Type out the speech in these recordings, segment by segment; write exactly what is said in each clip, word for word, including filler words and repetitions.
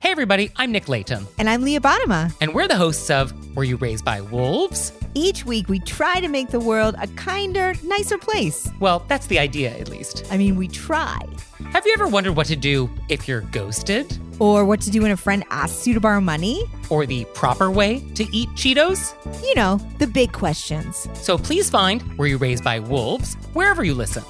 Hey everybody, I'm Nick Layton. And I'm Leah Bottima. And we're the hosts of Were You Raised by Wolves? Each week we try to make the world a kinder, nicer place. Well, that's the idea, at least. I mean, we try. Have you ever wondered what to do if you're ghosted? Or what to do when a friend asks you to borrow money? Or the proper way to eat Cheetos? You know, the big questions. So please find Were You Raised by Wolves wherever you listen.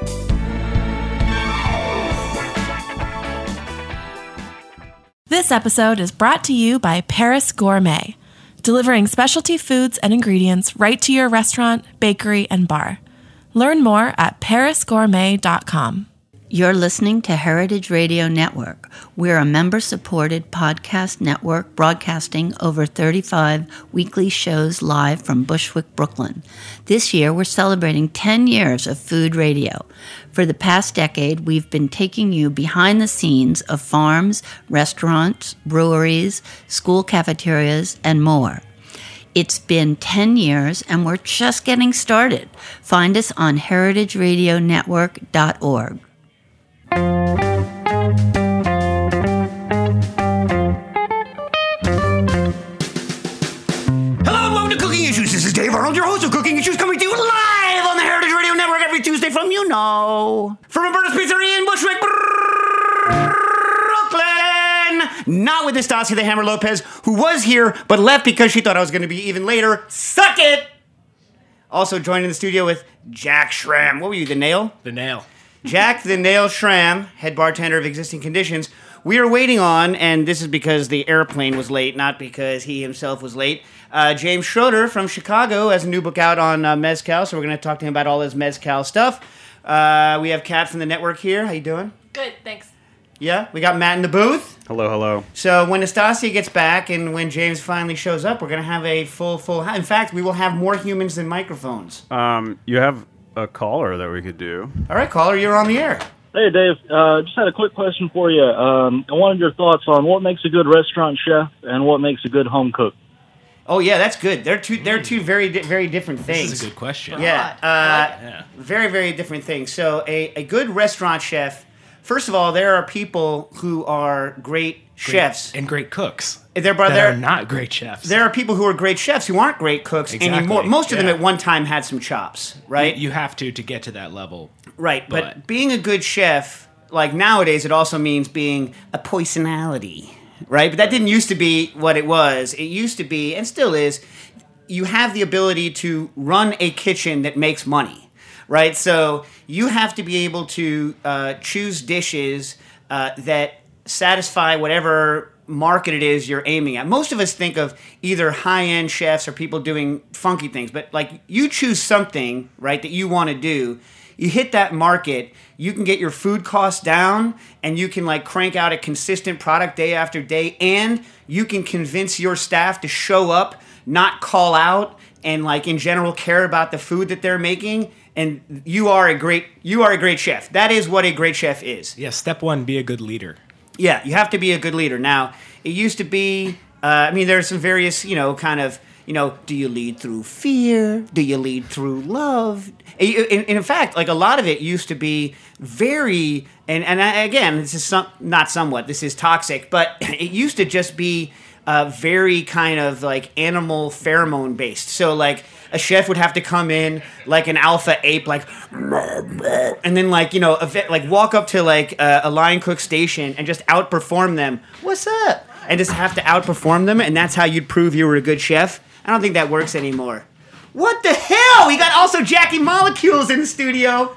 This episode is brought to you by Paris Gourmet, delivering specialty foods and ingredients right to your restaurant, bakery, and bar. Learn more at paris gourmet dot com. You're listening to Heritage Radio Network. We're a member-supported podcast network broadcasting over thirty-five weekly shows live from Bushwick, Brooklyn. This year, we're celebrating ten years of food radio. For the past decade, we've been taking you behind the scenes of farms, restaurants, breweries, school cafeterias, and more. It's been ten years, and we're just getting started. Find us on heritage radio network dot org. Hello and welcome to Cooking Issues. This is Dave Arnold, your host of Cooking Issues, coming to you live on the Heritage Radio Network every Tuesday from, you know, from Roberta's Pizzeria in Bushwick, Brooklyn. Not with Anastasia the Hammer Lopez, who was here but left because she thought I was going to be even later. Suck it! Also joined in the studio with Jack Schramm. What were you, the nail? The nail. Jack the Nail Schramm, head bartender of Existing Conditions. We are waiting on, and this is because the airplane was late, not because he himself was late, uh, James Schroeder from Chicago has a new book out on uh, Mezcal, so we're going to talk to him about all his Mezcal stuff. Uh, we have Kat from the network here. How you doing? Good, thanks. Yeah, we got Matt in the booth. Hello, hello. So when Anastasia gets back and when James finally shows up, we're going to have a full, full... In fact, we will have more humans than microphones. Um, you have a caller that we could do. All right, caller, you're on the air. Hey, Dave. Uh, just had a quick question for you. Um, I wanted your thoughts on what makes a good restaurant chef and what makes a good home cook. Oh yeah, that's good. They're two. They're two very, di- very different things. This is a good question. Yeah, uh, yeah. very, very different things. So a, a good restaurant chef. First of all, there are people who are great chefs and great cooks. They're, that they're are not great chefs. There are people who are great chefs who aren't great cooks Exactly. anymore. Most of yeah. them at one time had some chops, right? You, you have to to get to that level. Right, but, but being a good chef, like nowadays, it also means being a personality, right? But that didn't used to be what it was. It used to be, and still is, you have the ability to run a kitchen that makes money, right? So you have to be able to uh, choose dishes uh, that satisfy whatever market it is you're aiming at. Most of us think of either high-end chefs or people doing funky things, but like you choose something, right, that you want to do. You hit that market, you can get your food costs down, and you can like crank out a consistent product day after day, and you can convince your staff to show up, not call out, and like in general care about the food that they're making. And you are a great you are a great chef. That is what a great chef is. Yeah, step one, be a good leader. Yeah, you have to be a good leader. Now, it used to be, uh, I mean, there's some various, you know, kind of, you know, do you lead through fear? Do you lead through love? And, and in fact, like a lot of it used to be very, and, and I, again, this is some, not somewhat, this is toxic, but it used to just be uh, very kind of like animal pheromone based. So like, a chef would have to come in like an alpha ape, like, and then like, you know, like walk up to like a, a line cook station and just outperform them. What's up? And just have to outperform them, and that's how you'd prove you were a good chef. I don't think that works anymore. What the hell? We got also Jackie Molecules in the studio.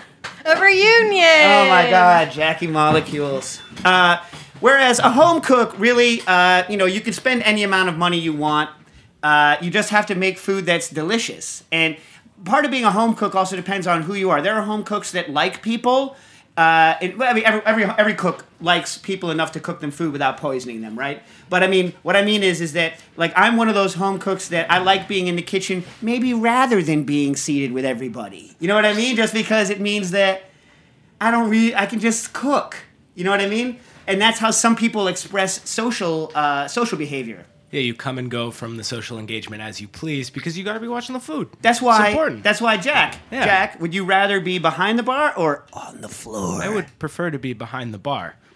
A reunion! Oh my God, Jackie Molecules. Uh, whereas a home cook, really, uh, you know, you can spend any amount of money you want. Uh, you just have to make food that's delicious. And part of being a home cook also depends on who you are. There are home cooks that like people. Uh, it, I mean, every, every every cook likes people enough to cook them food without poisoning them, right? But I mean, what I mean is, is that like I'm one of those home cooks that I like being in the kitchen, maybe rather than being seated with everybody. You know what I mean? Just because it means that I don't really, I can just cook. You know what I mean? And that's how some people express social uh, social behavior. Yeah, you come and go from the social engagement as you please because you got to be watching the food. That's why. It's important. That's why, Jack. Yeah. Jack, would you rather be behind the bar or on the floor? I would prefer to be behind the bar.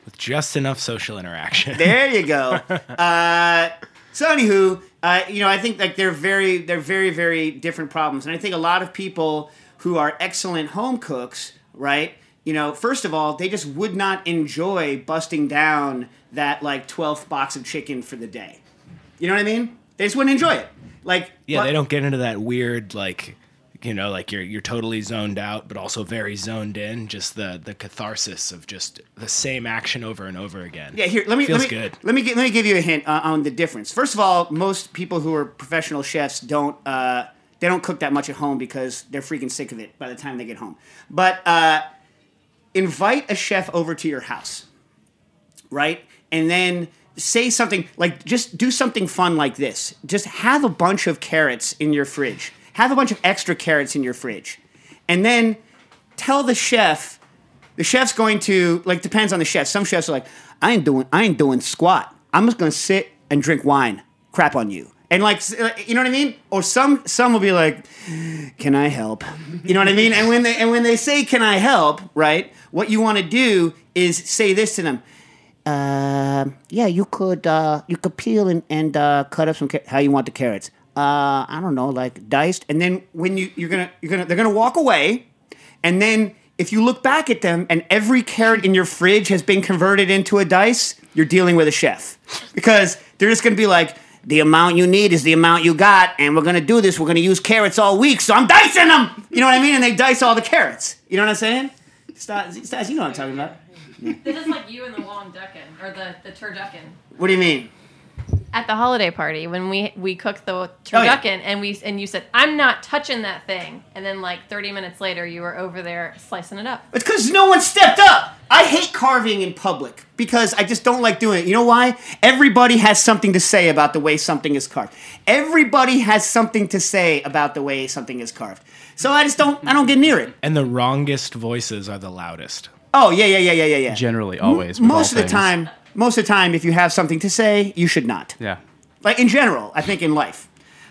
with just enough social interaction. There you go. Uh, so anywho, uh, you know, I think like they're very, they're very, very different problems, and I think a lot of people who are excellent home cooks, right? You know, first of all, they just would not enjoy busting down that like twelfth box of chicken for the day. You know what I mean? They just wouldn't enjoy it. Like, Yeah, but- they don't get into that weird, like, you know, like you're you're totally zoned out, but also very zoned in. Just the the catharsis of just the same action over and over again. Yeah, here let me Feels let me good. let me gi- let me give you a hint uh, on the difference. First of all, most people who are professional chefs don't uh, they don't cook that much at home because they're freaking sick of it by the time they get home. But uh, invite a chef over to your house, right? And then say something like, just do something fun like this. Just have a bunch of carrots in your fridge. Have a bunch of extra carrots in your fridge. And then tell the chef, the chef's going to, like, depends on the chef. Some chefs are like, I ain't doing, I ain't doing squat. I'm just going to sit and drink wine. Crap on you. And like, you know what I mean? Or some, some will be like, can I help? You know what I mean? And when they, and when they say, can I help, right? What you want to do is say this to them. Uh, yeah, you could uh, you could peel and, and uh, cut up some car- how you want the carrots. Uh, I don't know, like diced. And then when you you're gonna you're gonna they're gonna walk away, and then if you look back at them and every carrot in your fridge has been converted into a dice, you're dealing with a chef, because they're just gonna be like, the amount you need is the amount you got, and we're gonna do this. We're gonna use carrots all week, so I'm dicing them. You know what I mean? And they dice all the carrots. You know what I'm saying? Stas, Stas, you know what I'm talking about. This is like you and the long duckin, or the, the turducken. What do you mean? At the holiday party, when we we cooked the Oh, yeah. turducken, and we and you said, I'm not touching that thing. And then like thirty minutes later, you were over there slicing it up. It's because no one stepped up. I hate carving in public because I just don't like doing it. You know why? Everybody has something to say about the way something is carved. Everybody has something to say about the way something is carved. So I just don't, I don't get near it. And the wrongest voices are the loudest. Oh, yeah, yeah, yeah, yeah, yeah, yeah. Generally, always. M- with most all of the things. time, most of the time, if you have something to say, you should not. Yeah. Like in general, I think in life.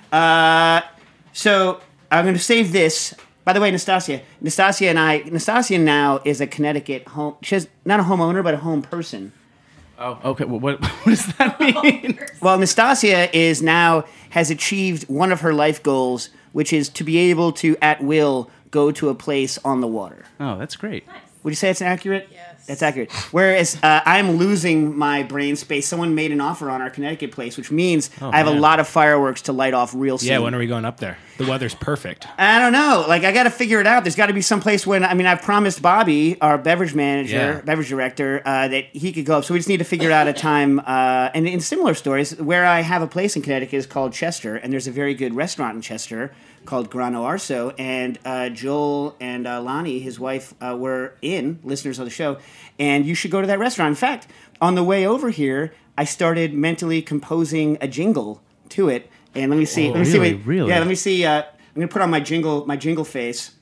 Uh, so I'm going to save this. By the way, Nastasia, Nastasia and I, Nastasia now is a Connecticut home. She's not a homeowner, but a home person. Oh, okay. Well, what, what does that mean? Well, Nastasia is now has achieved one of her life goals, which is to be able to at will go to a place on the water. Oh, that's great. Would you say it's accurate? Yes. That's accurate. Whereas uh, I'm losing my brain space. Someone made an offer on our Connecticut place, which means Oh, I have man. a lot of fireworks to light off real soon. Yeah, when are we going up there? The weather's perfect. I don't know. Like, I got to figure it out. There's got to be some place when, I mean, I've promised Bobby, our beverage manager, Yeah. beverage director, uh, that he could go up. So we just need to figure out a time. Uh, and in similar stories, where I have a place in Connecticut is called Chester, and there's a very good restaurant in Chester called Grano Arso. And uh, Joel and uh, Lonnie, his wife, uh, were in, listeners of the show. And you should go to that restaurant. In fact, on the way over here, I started mentally composing a jingle to it. And let me see. Oh, let me see. really? Wait, Really? Yeah, let me see. Uh, I'm gonna put on my jingle, my jingle face.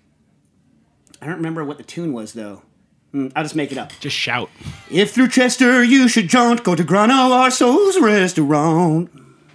I don't remember what the tune was though. Mm, I'll just make it up. Just shout. If through Chester you should jaunt, go to Grano Arso's restaurant.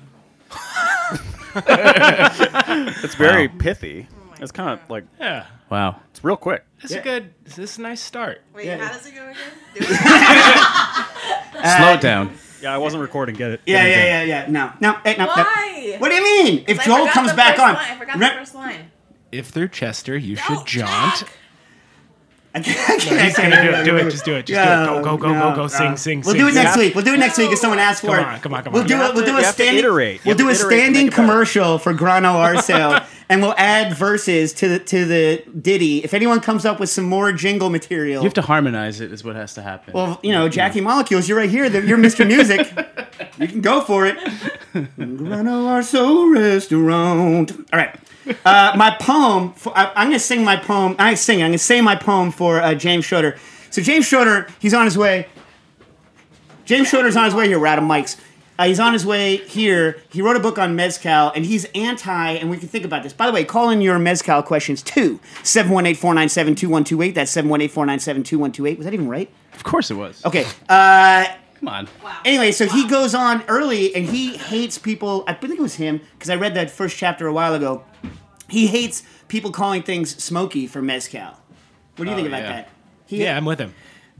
It's very pithy. It's kind of like, Yeah. Wow. it's real quick. This is a good. This is a nice start. Wait, Yeah. how does it go again? Slow it down. Yeah, I wasn't recording. Get it? Yeah, Get it, yeah, get it. yeah, yeah. No, no, eh, no. no. Why? What do you mean? If I Joel forgot comes the back first on, line. I forgot Re- the first line. If through Chester, you should No, jaunt. Jack. I can't, I can't, He's I gonna can't- do it. Do it. Just do it. Just do it. Go, go, go, No, go, go. Sing, no. sing, We'll sing. do it next sing. week. We'll do it next week if someone asks for Come it. on, come on, come We'll on. do You it. have We'll to- do you a have to standing. iterate. You We'll have do to a iterate to standing make it better. commercial for Grano Arso, and we'll add verses to the to the ditty. If anyone comes up with some more jingle material, You have to harmonize it, is what has to happen. well, you know, Jackie Molecules, you're right here. You're Mister Music. You can go for it. Grano Arso restaurant. All right. Uh, my poem. For, I, I'm going to sing my poem. I sing. I'm going to say my poem for uh, James Schroeder. So James Schroeder, he's on his way. James Schroeder's on his way here. We're out of mics. Uh, he's on his way here. He wrote a book on mezcal, and he's anti, and we can think about this. By the way, call in your mezcal questions to seven one eight, four nine seven, two one two eight. That's seven one eight, four nine seven, two one two eight. Was that even right? of course it was. Okay. Uh, Come on. anyway, so he goes on early, and he hates people. I think it was him, because I read that first chapter a while ago. He hates people calling things smoky for mezcal. What do you Oh, think about yeah. that? He, Yeah, I'm with him.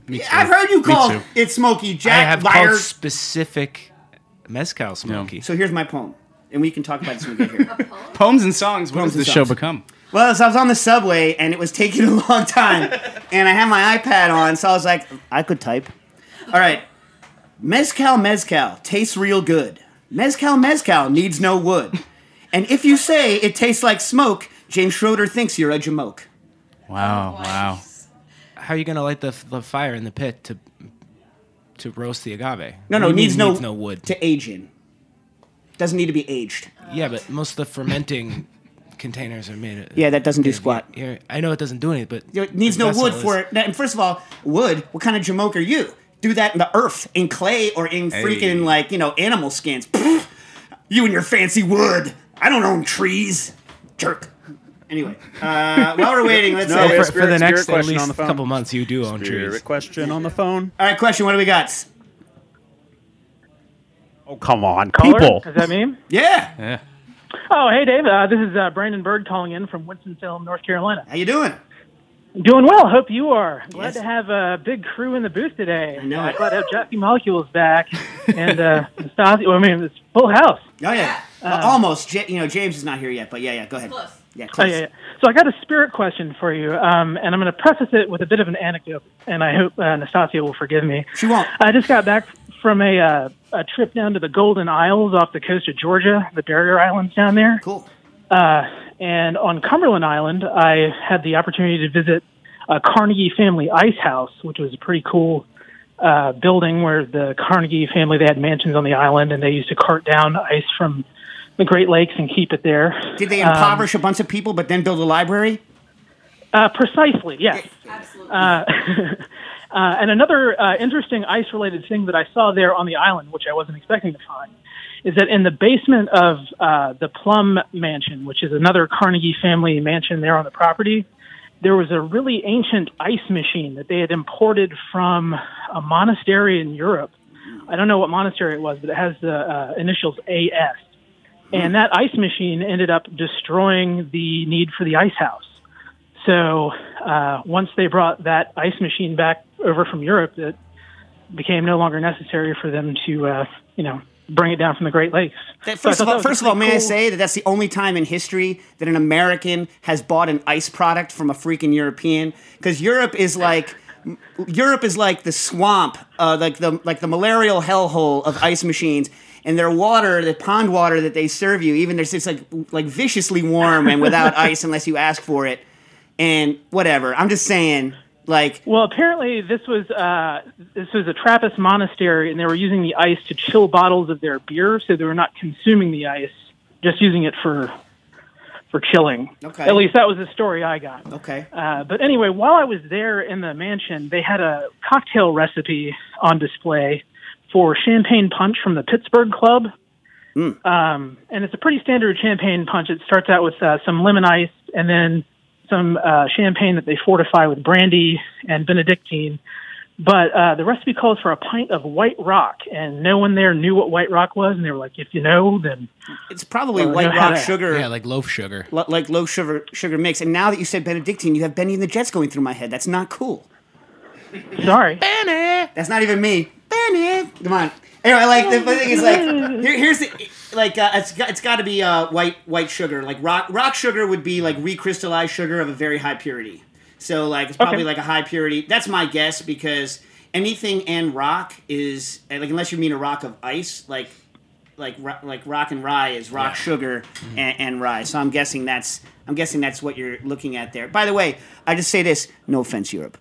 Me too. I've heard you call too. it Smoky I Jack. have liar. called specific mezcal smoky. So here's my poem, and we can talk about this when we get here. Poems and songs. What Poems does this and show songs. become? Well, so I was on the subway, and it was taking a long time, and I had my iPad on, so I was like, I could type. All right. Mezcal, mezcal, tastes real good. Mezcal, mezcal, needs no wood. And if you say it tastes like smoke, James Schroeder thinks you're a jamoke. Wow, wow. How are you going to light the, the fire in the pit to to roast the agave? No, no, What it do you needs mean no, needs no wood. to age in. Doesn't need to be aged. Yeah, but most of the fermenting containers are made. Of, Yeah, that doesn't do yeah, squat. yeah, I know it doesn't do anything, but It needs the no vessel wood is- for it. And first of all, wood, what kind of jamoke are you? Do that in the earth, in clay, or in freaking, Hey. like, you know, animal skins. Pfft. You and your fancy wood. I don't own trees. Jerk. Anyway, uh, while we're waiting, let's No, say... we have For, for the Spirit- next spirit at question least on the phone. couple months, you do own Spirit trees. question on the phone. All right, question, what do we got? Oh, come on, Caller? people. Is that me? Yeah. Yeah. Oh, hey, Dave. Uh, this is uh, Brandon Bird calling in from Winston-Salem, North Carolina. How you doing? Doing well. Hope you are. Glad Yes. to have a big crew in the booth today. I know Uh, it. glad to have Jeffy Molecules back. and, uh, Nastassia- well, I mean, it's full house. Oh, yeah. Well, almost. J- you know, James is not here yet, but yeah, yeah, go ahead. Close. Yeah, Oh, close. yeah, yeah. So I got a spirit question for you, um, and I'm going to preface it with a bit of an anecdote, and I hope uh, Nastasia will forgive me. She won't. I just got back from a uh, a trip down to the Golden Isles off the coast of Georgia, the barrier islands down there. Cool. Uh, and on Cumberland Island, I had the opportunity to visit a Carnegie family ice house, which was a pretty cool uh, building where the Carnegie family, they had mansions on the island, and they used to cart down ice from the Great Lakes and keep it there. Did they Um, impoverish a bunch of people but then build a library? Uh, precisely, yes. Absolutely. Uh, uh, and another uh, interesting ice-related thing that I saw there on the island, which I wasn't expecting to find, is that in the basement of uh, the Plum Mansion, which is another Carnegie family mansion there on the property, there was a really ancient ice machine that they had imported from a monastery in Europe. I don't know what monastery it was, but it has the uh, initials A S. And that ice machine ended up destroying the need for the ice house. So uh, once they brought that ice machine back over from Europe, it became no longer necessary for them to, uh, you know, bring it down from the Great Lakes. That- So I First thought of that all, was a first of all, pretty may I cool- say that that's the only time in history that an American has bought an ice product from a freaking European? Because Europe is like Europe is like the swamp, uh, like the like the malarial hellhole of ice machines. And their water, the pond water that they serve you, even there's it's like like viciously warm and without ice unless you ask for it. And whatever, I'm just saying, like, Well, apparently this was uh, this was a Trappist monastery, and they were using the ice to chill bottles of their beer, so they were not consuming the ice, just using it for for chilling. Okay. At least that was the story I got. okay, Uh, but anyway, while I was there in the mansion, they had a cocktail recipe on display for champagne punch from the Pittsburgh Club. Um, and it's a pretty standard champagne punch. It starts out with uh, some lemon ice and then some uh, champagne that they fortify with brandy and Benedictine. But uh, the recipe calls for a pint of White Rock, and no one there knew what White Rock was. And they were like, if you know, then... it's probably Well, White no, how Rock to- sugar. Yeah, like loaf sugar. L- like low sugar sugar mix. And now that you said Benedictine, you have Benny and the Jets going through my head. That's not cool. Sorry. That's not even me. Benny, come on. Anyway, like the thing is like here, here's the like uh, it's got, it's got to be uh, white white sugar. Like rock rock sugar would be like recrystallized sugar of a very high purity. So like it's probably Okay. like a high purity. That's my guess because anything and rock is like unless you mean a rock of ice like. Like ro- like rock and rye is rock sugar and, and rye, so I'm guessing that's I'm guessing that's what you're looking at there. By the way, I just say this: no offense, Europe.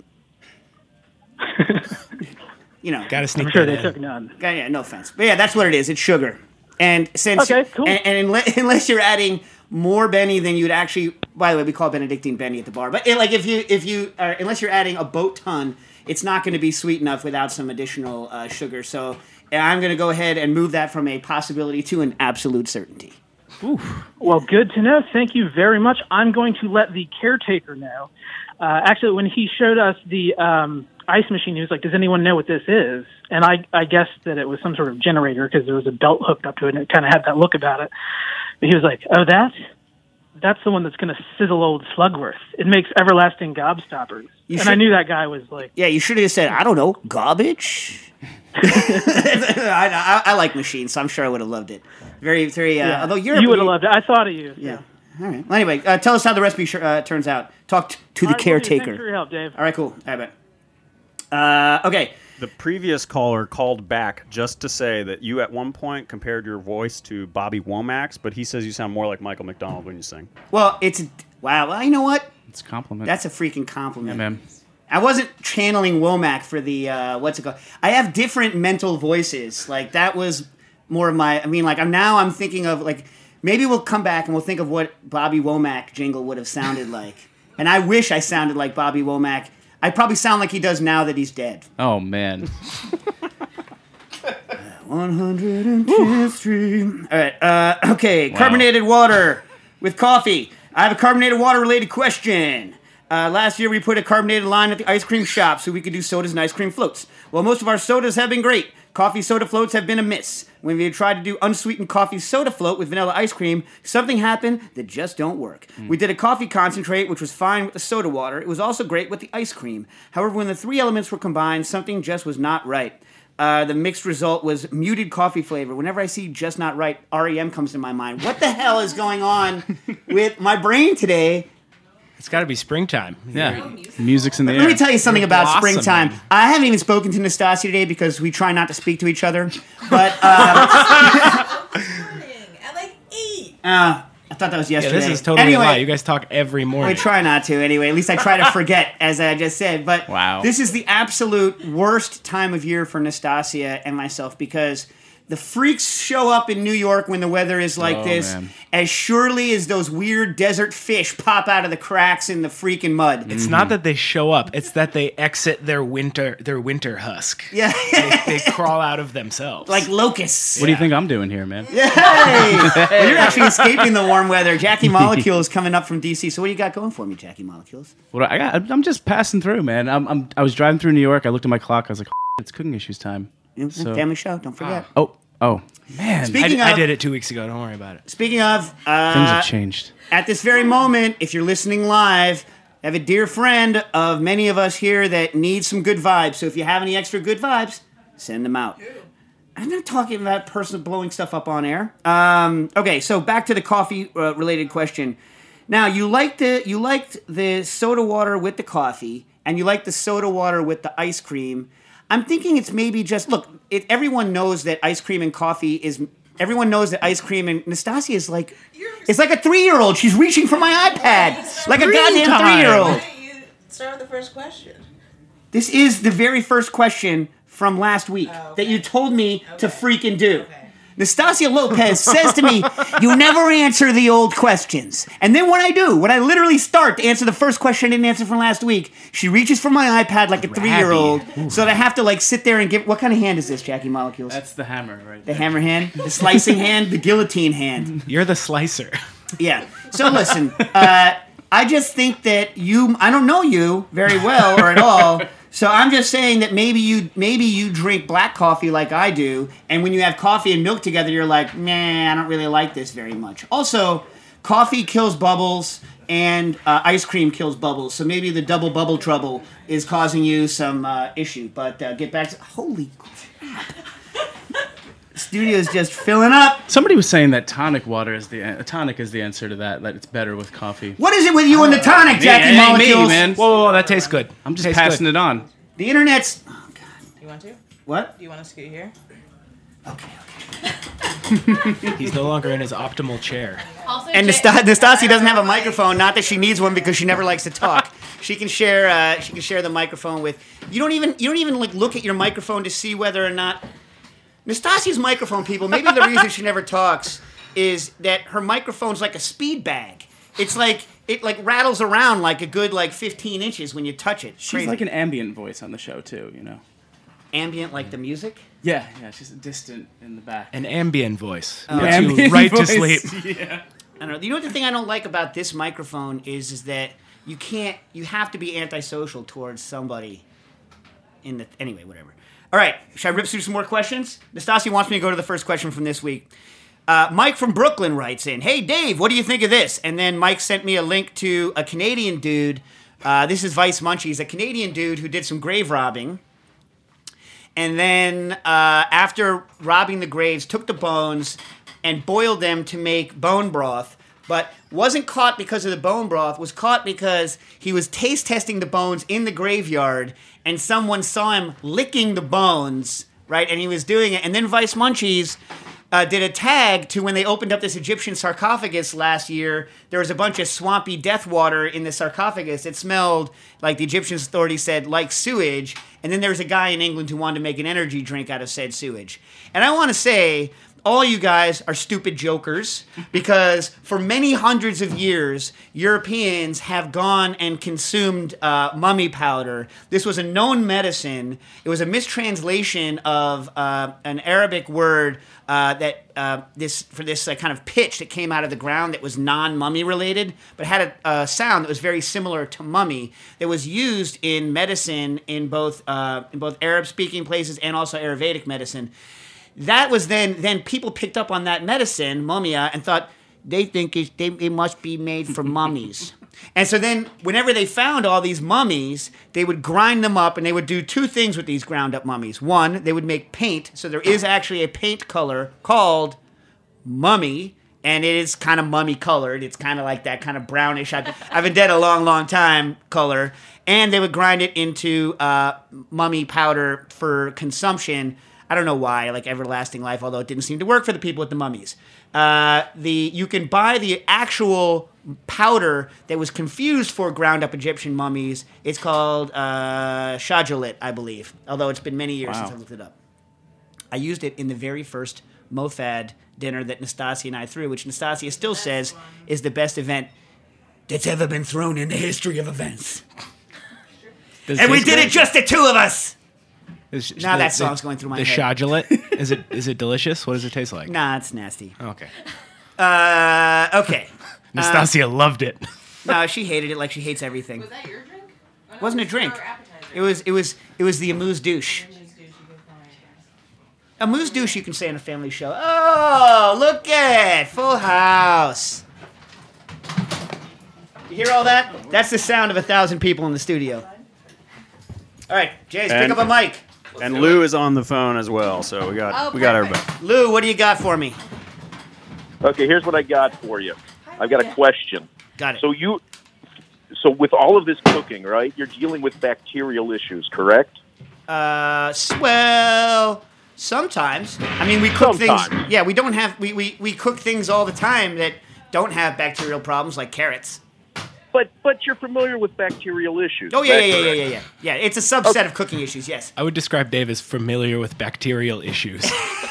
You know, Gotta sneak I'm sure that they in. took none. yeah, yeah, no offense, but yeah, that's what it is. It's sugar, and since Okay, cool. and, and unless, unless you're adding more Benny than you'd actually. By the way, we call Benedictine Benny at the bar, but eh, like if you if you uh, unless you're adding a boat ton, it's not going to be sweet enough without some additional uh, sugar. So eh, I'm going to go ahead and move that from a possibility to an absolute certainty. Well, good to know. Thank you very much. I'm going to let the caretaker know. Uh, actually, when he showed us the um, ice machine, he was like, does anyone know what this is? And I, I guessed that it was some sort of generator because there was a belt hooked up to it, and it kind of had that look about it. But he was like, oh, that? that's the one that's going to sizzle old Slugworth. It makes everlasting gobstoppers. You and should- I knew that guy was like, Yeah, you should have said, I don't know, garbage. I, I, I like machines, so I'm sure I would have loved it. Very, very. Uh, yeah, although you're you would have loved it. I thought of you. Yeah. All right. Well, anyway, uh, tell us how the recipe sh- uh, turns out. Talk t- to All the right, will do. caretaker. Thanks for your help, Dave. All right, cool. All right, bet. Uh, okay. The previous caller called back just to say that you at one point compared your voice to Bobby Womack's, but he says you sound more like Michael McDonald when you sing. Well, it's wow. Well, you know what? It's a compliment. That's a freaking compliment. Yeah, man. I wasn't channeling Womack for the uh, what's it called? I have different mental voices. Like that was more of my. I mean, like I'm now I'm thinking of like maybe we'll come back and we'll think of what Bobby Womack jingle would have sounded like. And I wish I sounded like Bobby Womack. I probably sound like he does now that he's dead. Oh man. one hundred tenth Street. All right. Uh, okay. Wow. Carbonated water with coffee. I have a carbonated water related question. Uh, last year we put a carbonated line at the ice cream shop so we could do sodas and ice cream floats. Well, most of our sodas have been great. Coffee soda floats have been a miss. When we tried to do unsweetened coffee soda float with vanilla ice cream, something happened that just don't work. Mm. We did a coffee concentrate, which was fine with the soda water. It was also great with the ice cream. However, when the three elements were combined, something just was not right. Uh, the mixed result was muted coffee flavor. Whenever I see just not right, R E M comes to my mind. What the hell is going on with my brain today? It's got to be springtime. Yeah. Music's in the Let air. me tell you something You're about blossoming. springtime. I haven't even spoken to Nastasia today because we try not to speak to each other. But uh, At like eight. uh, I thought that was Yeah, yesterday. this is totally anyway, a lie. You guys talk every morning. I try not to anyway. At least I try to forget, as I just said. But Wow. this is the absolute worst time of year for Nastasia and myself because the freaks show up in New York when the weather is like Oh, this man. as surely as those weird desert fish pop out of the cracks in the freaking mud. It's not that they show up; it's that they exit their winter their winter husk. Yeah. they, they crawl out of themselves Like locusts. What do you think I'm doing here, man? Hey! Well, you're actually escaping the warm weather. Jackie Molecule is coming up from D C. So what do you got going for me, Jackie Molecules? What I got? I'm just passing through, man. I'm, I'm I was driving through New York. I looked at my clock. I was like, it's cooking issues time. So- Family show, don't forget. Oh, oh, man. Speaking I, of, I did it two weeks ago. Don't worry about it. Speaking of, uh, Things have changed. at this very moment, if you're listening live, I have a dear friend of many of us here that needs some good vibes. So if you have any extra good vibes, send them out. I'm not talking about person blowing stuff up on air. Um, okay, so back to the coffee uh, related question. Now you liked the you liked the soda water with the coffee, and you liked the soda water with the ice cream. I'm thinking it's maybe just look. It, everyone knows that ice cream and coffee is. Everyone knows that ice cream and Nastasia is like. It's like a three year old. She's reaching for my iPad like a goddamn three year old. Start with the first question. This is the very first question from last week Oh, okay. that you told me to freaking do. Okay. Nastasia Lopez says to me, you never answer the old questions. And then when I do, when I literally start to answer the first question I didn't answer from last week, she reaches for my iPad like a three-year-old, so that I have to like sit there and give... What kind of hand is this, Jackie Molecules? That's the hammer, right? The hammer hand? The slicing hand? The guillotine hand? You're the slicer. Yeah. So listen, uh, I just think that you... I don't know you very well or at all... So I'm just saying that maybe you maybe you drink black coffee like I do, and when you have coffee and milk together, you're like, nah, I don't really like this very much. Also, coffee kills bubbles, and uh, ice cream kills bubbles. So maybe the double bubble trouble is causing you some uh, issue. But uh, get back to holy crap. The studio's just filling up. Somebody was saying that tonic water is the uh, tonic is the answer to that. That it's better with coffee. What is it with you and the tonic, Jackie Yeah, it ain't me, Molecules? man. Whoa, whoa, whoa, that tastes good. I'm just Tastes passing good. it on. The internet's. Oh God. You want to? What? Do you want to scoot here? Okay. He's no longer in his optimal chair. Also, And Jay- Nast- Nastasia doesn't have a microphone. Not that she needs one because she never likes to talk. She can share. Uh, she can share the microphone with. You don't even. You don't even like look at your microphone to see whether or not. Nastasia's microphone, people. Maybe the reason she never talks is that her microphone's like a speed bag. It's like it like rattles around like a good like fifteen inches when you touch it. She's Crazy. like an ambient voice on the show too, you know. ambient, like the music. Yeah, yeah. She's distant in the back. An ambient voice. Oh. Puts you Ambient right to voice, sleep. Yeah. I don't know. You know what the thing I don't like about this microphone is, is that you can't. You have to be antisocial towards somebody. In the anyway, whatever. All right, should I rip through some more questions? Nastasia wants me to go to the first question from this week. Uh, Mike from Brooklyn writes in, "Hey Dave, what do you think of this?" And then Mike sent me a link to a Canadian dude. Uh, this is Vice Munchies, a Canadian dude who did some grave robbing. And then uh, after robbing the graves, took the bones and boiled them to make bone broth. But wasn't caught because of the bone broth, was caught because he was taste testing the bones in the graveyard and someone saw him licking the bones, right? And he was doing it. And then Vice Munchies uh, did a tag to when they opened up this Egyptian sarcophagus last year. There was a bunch of swampy death water in the sarcophagus. It smelled, like the Egyptian authorities said, like sewage. And then there was a guy in England who wanted to make an energy drink out of said sewage. And I want to say, all you guys are stupid jokers because for many hundreds of years, Europeans have gone and consumed uh, mummy powder. This was a known medicine. It was a mistranslation of uh, an Arabic word uh, that uh, this for this uh, kind of pitch that came out of the ground that was non-mummy related, but had a, a sound that was very similar to mummy. That was used in medicine in both uh, in both Arab-speaking places and also Ayurvedic medicine. That was then, then people picked up on that medicine, mumia, and thought, they think it, they, it must be made for mummies. And so then, whenever they found all these mummies, they would grind them up, and they would do two things with these ground up mummies. One, they would make paint, so there is actually a paint color called mummy, and it is kind of mummy colored. It's kind of like that kind of brownish, I've, I've been dead a long, long time color. And they would grind it into uh, mummy powder for consumption. I don't know why, like everlasting life, although it didn't seem to work for the people with the mummies. Uh, the you can buy the actual powder that was confused for ground-up Egyptian mummies. It's called uh, shajalit, I believe, although it's been many years Wow. since I looked it up. I used it in the very first MoFad dinner that Nastasia and I threw, which Nastasia still says is the best event that's ever been thrown in the history of events. Does And we taste did good? it just the two of us! Is- Now the- that song's the- going through my the head. The shajalit, is it is it delicious? What does it taste like? Nah, it's nasty. Okay. Uh, okay. Nastasia loved it. No, she hated it like she hates everything. Was that your drink? It wasn't a drink. It was it was it was the amuse douche. Amuse douche, you can say in a family show. Oh, look at Full House. You hear all that? That's the sound of a thousand people in the studio. All right, Jace, pick And- up a mic. And Lou is on the phone as well, so we got Oh, we got perfect. everybody. Lou, what do you got for me? Okay, here's what I got for you. I've got a question. Got it. So you, so with all of this cooking, right? You're dealing with bacterial issues, correct? Uh, s- well, sometimes. I mean, we cook Sometimes. things. Yeah, we don't have. We, we, we cook things all the time that don't have bacterial problems, like carrots. But but you're familiar with bacterial issues. Oh is yeah, that yeah, yeah, correct? yeah, yeah, yeah. It's a subset of cooking issues. Yes. I would describe Dave as familiar with bacterial issues.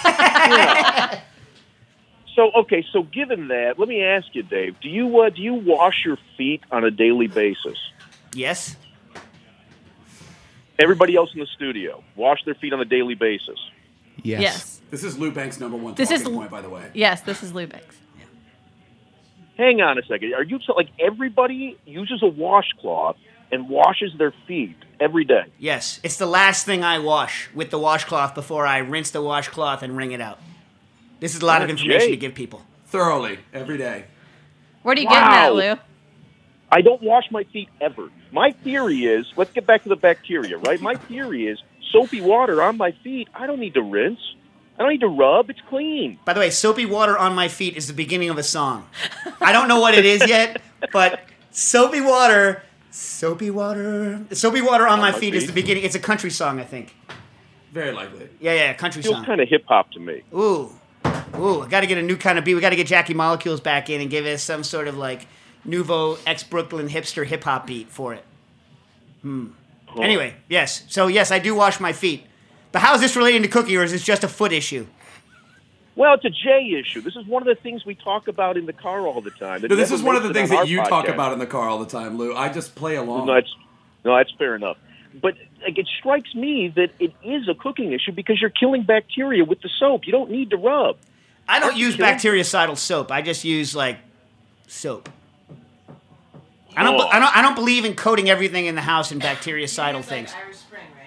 So okay, so given that, let me ask you, Dave. Do you uh, do you wash your feet on a daily basis? Yes. Everybody else in the studio wash their feet on a daily basis. Yes. Yes. This is Lou Banks' number one This talking is- point, by the way. Yes, this is Lubex. Hang on a second. Are you so, like everybody uses a washcloth and washes their feet every day? Yes. It's the last thing I wash with the washcloth before I rinse the washcloth and wring it out. This is a lot Oh, of information Jay. to give people. Thoroughly, every day. Where do you Wow. get that, Lou? I don't wash my feet ever. My theory is, let's get back to the bacteria, right? My theory is soapy water on my feet. I don't need to rinse. I don't need to rub. It's clean. By the way, soapy water on my feet is the beginning of a song. I don't know what it is yet, but soapy water, soapy water, soapy water on, my, my feet, is feet? the beginning. It's a country song, I think. Very likely. Yeah, yeah, country Feels song. kind of hip hop to me. Ooh, ooh, I got to get a new kind of beat. We got to get Jackie Molecules back in and give us some sort of like nouveau ex-Brooklyn hipster hip hop beat for it. Hmm. Anyway, yes. So yes, I do wash my feet. But how is this relating to cooking, or is this just a foot issue? Well, it's a J issue. This is one of the things we talk about in the car all the time. That But this never is one of makes the it things on that our you talk podcast. about in the car all the time, Lou. I just play along. No, that's no, that's fair enough. But like, it strikes me that it is a cooking issue because you're killing bacteria with the soap. You don't need to rub. I don't Aren't you use killing- bactericidal soap. I just use like soap. I don't. Oh. I don't. I don't believe in coating everything in the house in bactericidal things.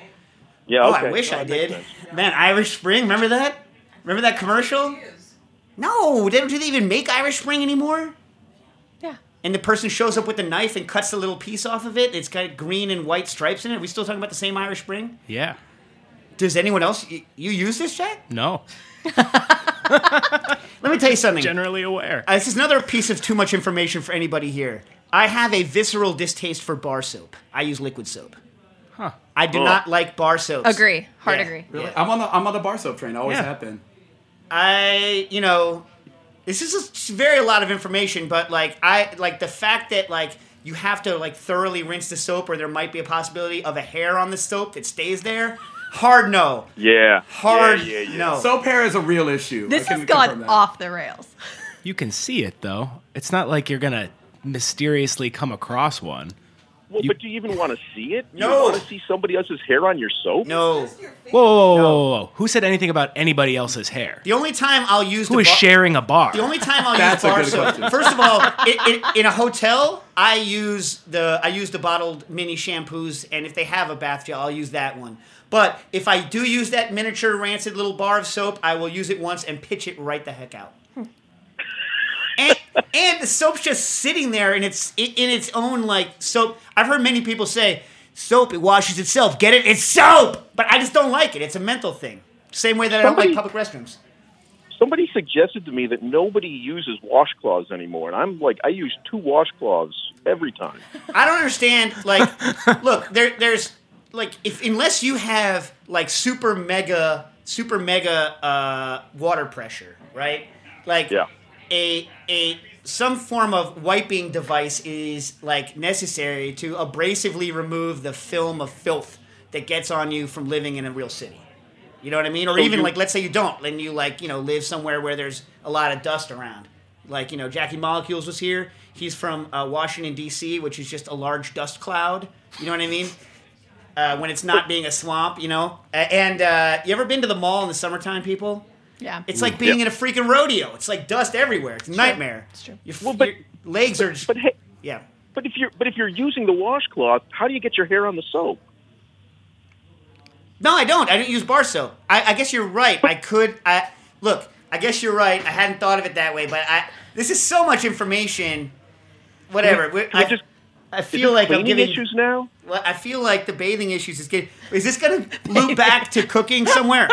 Yeah, Oh, okay. I wish No, I that makes did. sense. Man, Irish Spring. Remember that? Remember that commercial? No, they don't, do they even make Irish Spring anymore? Yeah. And the person shows up with a knife and cuts a little piece off of it. It's got green and white stripes in it. Are we still talking about the same Irish Spring? Yeah. Does anyone else... You, you use this, Jack? No. Let me tell you something. Generally aware. Uh, this is another piece of too much information for anybody here. I have a visceral distaste for bar soap. I use liquid soap. Huh. I do Oh. not like bar soaps. Agree. Hard Yeah. agree. Really? I'm on the I'm on the bar soap train. I always Yeah. have been. I, you know, this is a very a lot of information, but like I like the fact that like you have to like thoroughly rinse the soap, or there might be a possibility of a hair on the soap that stays there. Hard no. Yeah. Hard yeah, yeah, yeah. no. Soap hair is a real issue. This I can has gone confirm that. off the rails. You can see it, though. It's not like you're going to mysteriously come across one. Well, You- but do you even want to see it? Do No. You want to see somebody else's hair on your soap? No. Whoa, whoa, whoa, whoa, whoa. Who said anything about anybody else's hair? The only time I'll use Who the is bar- sharing a bar? The only time I'll That's use a bar good soap. question. First of all, in, in, in a hotel, I use the I use the bottled mini shampoos, and if they have a bath gel, I'll use that one. But if I do use that miniature rancid little bar of soap, I will use it once and pitch it right the heck out. and and the soap's just sitting there, and it's in in its own like soap. I've heard many people say soap, it washes itself. Get it? It's soap, but I just don't like it. It's a mental thing. Same way that I don't Somebody- like public restrooms. Somebody suggested to me that nobody uses washcloths anymore, and I'm like, I use two washcloths every time. I don't understand. Like, look, there, there's like, if unless you have like super mega, super mega uh, water pressure, right? Like, Yeah. a a some form of wiping device is like necessary to abrasively remove the film of filth that gets on you from living in a real city. You know what I mean? Or So even you- like, let's say you don't, and you like, you know, live somewhere where there's a lot of dust around. Like, you know, Jackie Molecules was here. He's from uh, Washington, D C, which is just a large dust cloud. You know what I mean? Uh, when it's not being a swamp, you know? A- And uh, you ever been to the mall in the summertime, people? Yeah. It's like being in a freaking rodeo. It's like dust everywhere. It's a nightmare. It's true. Your, f- Well, but- your legs are just, But hey, yeah. but if you're but if you're using the washcloth, how do you get your hair on the soap? No, I don't. I didn't use bar soap. I, I guess you're right. I could. I look. I guess you're right. I hadn't thought of it that way. But I. This is so much information. Whatever. We- Can we I, just- I Is feel this like I'm cleaning giving. issues now. Well, I feel like the bathing issues is getting. Is this going to loop back to cooking somewhere?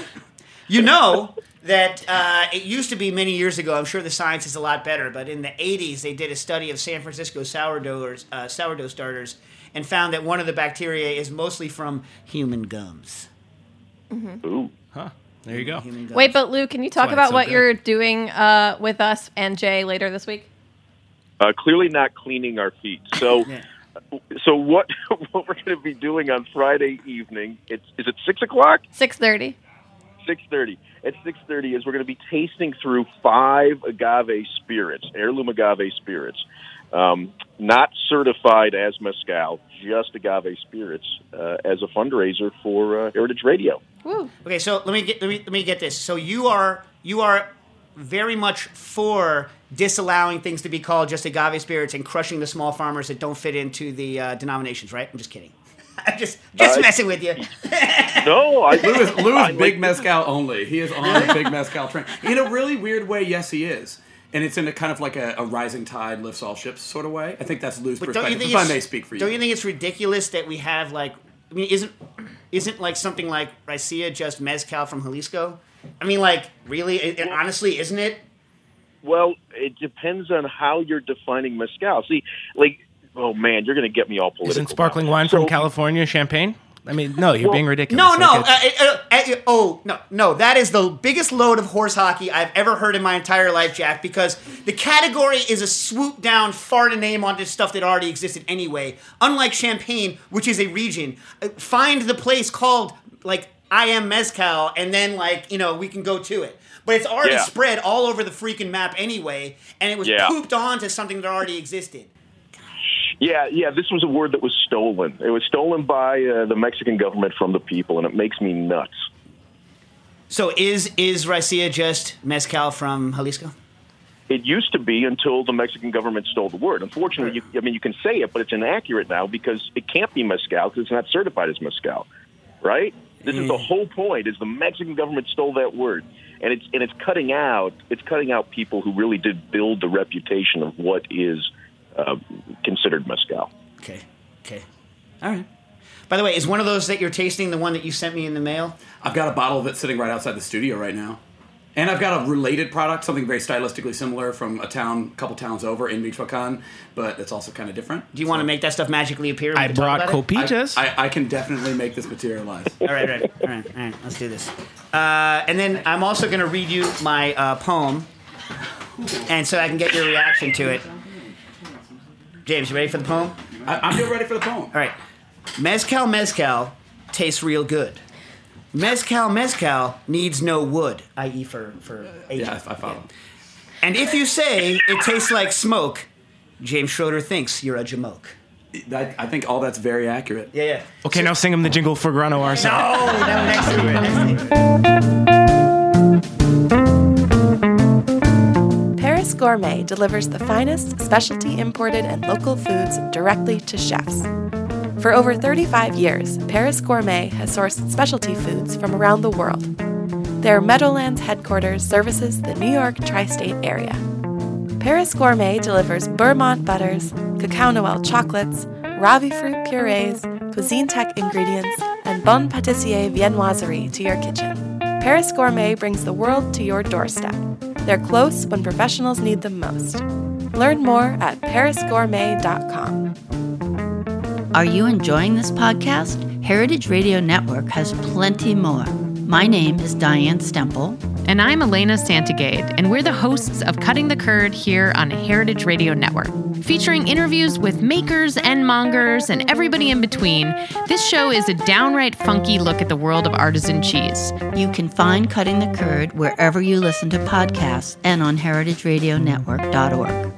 You know that uh, it used to be many years ago. I'm sure the science is a lot better. But in the eighties, they did a study of San Francisco sourdoughs, uh, sourdough starters, and found that one of the bacteria is mostly from human gums. Ooh. Huh. There you go. Human gums. Wait, but Lou, can you talk That's why it's about so what good. you're doing uh, with us and Jay later this week? Uh, clearly not cleaning our feet. So, Yeah. so what what we're going to be doing on Friday evening? It's is it six o'clock? six thirty. Six thirty. At six thirty is we're going to be tasting through five agave spirits, heirloom agave spirits, um, not certified as mezcal, just agave spirits, uh, as a fundraiser for uh, Heritage Radio. Woo. Okay, so let me get let me let me get this. So you are you are very much for disallowing things to be called just agave spirits and crushing the small farmers that don't fit into the uh, denominations, right? I'm just kidding. I'm just just Uh, messing with you. No, I Lou is, Lou I is big like- mezcal only. He is on the big mezcal train. In a really weird way, yes, he is. And it's in a kind of like a, a rising tide lifts all ships sort of way. I think that's Lou's But don't you perspective, think if I it's, may speak for you. don't you think it's ridiculous that we have like I mean isn't isn't like something like Raicilla just mezcal from Jalisco? I mean like really and honestly, isn't it? Well, it depends on how you're defining mezcal. See, like, oh man, you're going to get me all political. Isn't sparkling now. wine So- from California champagne? I mean, no, you're Well, being ridiculous. No, Like, no. it's- Uh, uh, uh, oh, no, no. That is the biggest load of horse hockey I've ever heard in my entire life, Jack, because the category is a swoop down, fart a name onto stuff that already existed anyway. Unlike Champagne, which is a region. Uh, Find the place called, like, I am Mezcal, and then, like, you know, we can go to it. But it's already Yeah. spread all over the freaking map anyway, and it was Yeah. pooped onto something that already existed. Yeah, yeah, this was a word that was stolen. It was stolen by uh, the Mexican government from the people, and it makes me nuts. So is is Raicilla just Mezcal from Jalisco? It used to be until the Mexican government stole the word. Unfortunately, you, I mean, you can say it, but it's inaccurate now because it can't be mezcal because it's not certified as mezcal, right? This is the whole point. Is the Mexican government stole that word, and it's and it's cutting out it's cutting out people who really did build the reputation of what is uh, considered mezcal. Okay. Okay. All right. By the way, is one of those that you're tasting the one that you sent me in the mail? I've got a bottle of it sitting right outside the studio right now. And I've got a related product, something very stylistically similar from a town, a couple towns over in Michoacan, but it's also kind of different. Do you so. want to make that stuff magically appear? I brought copillas. I, I, I can definitely make this materialize. all right, right, all right, all right. Let's do this. Uh, and then I'm also going to read you my uh, poem, and so I can get your reaction to it. James, you ready for the poem? I, I'm ready for the poem. All right. Mezcal, mezcal tastes real good. Mezcal, mezcal needs no wood, that is for, for aging. Yeah, I follow. Yeah. And if you say it tastes like smoke, James Schroeder thinks you're a jamoke. I, I think all that's very accurate. Yeah, yeah. Okay, so, now sing him the jingle for Grano Arce. No, no, next to it. Next to it. Paris Gourmet delivers the finest specialty imported and local foods directly to chefs. For over thirty-five years, Paris Gourmet has sourced specialty foods from around the world. Their Meadowlands headquarters services the New York tri-state area. Paris Gourmet delivers Bourmont butters, Cacao Noel chocolates, Ravi fruit purees, Cuisine Tech ingredients, and Bon Pâtissier viennoiserie to your kitchen. Paris Gourmet brings the world to your doorstep. They're close when professionals need them most. Learn more at paris gourmet dot com. Are you enjoying this podcast? Heritage Radio Network has plenty more. My name is Diane Stemple. And I'm Elena Santagade, and we're the hosts of Cutting the Curd here on Heritage Radio Network. Featuring interviews with makers and mongers and everybody in between, this show is a downright funky look at the world of artisan cheese. You can find Cutting the Curd wherever you listen to podcasts and on heritage radio network dot org.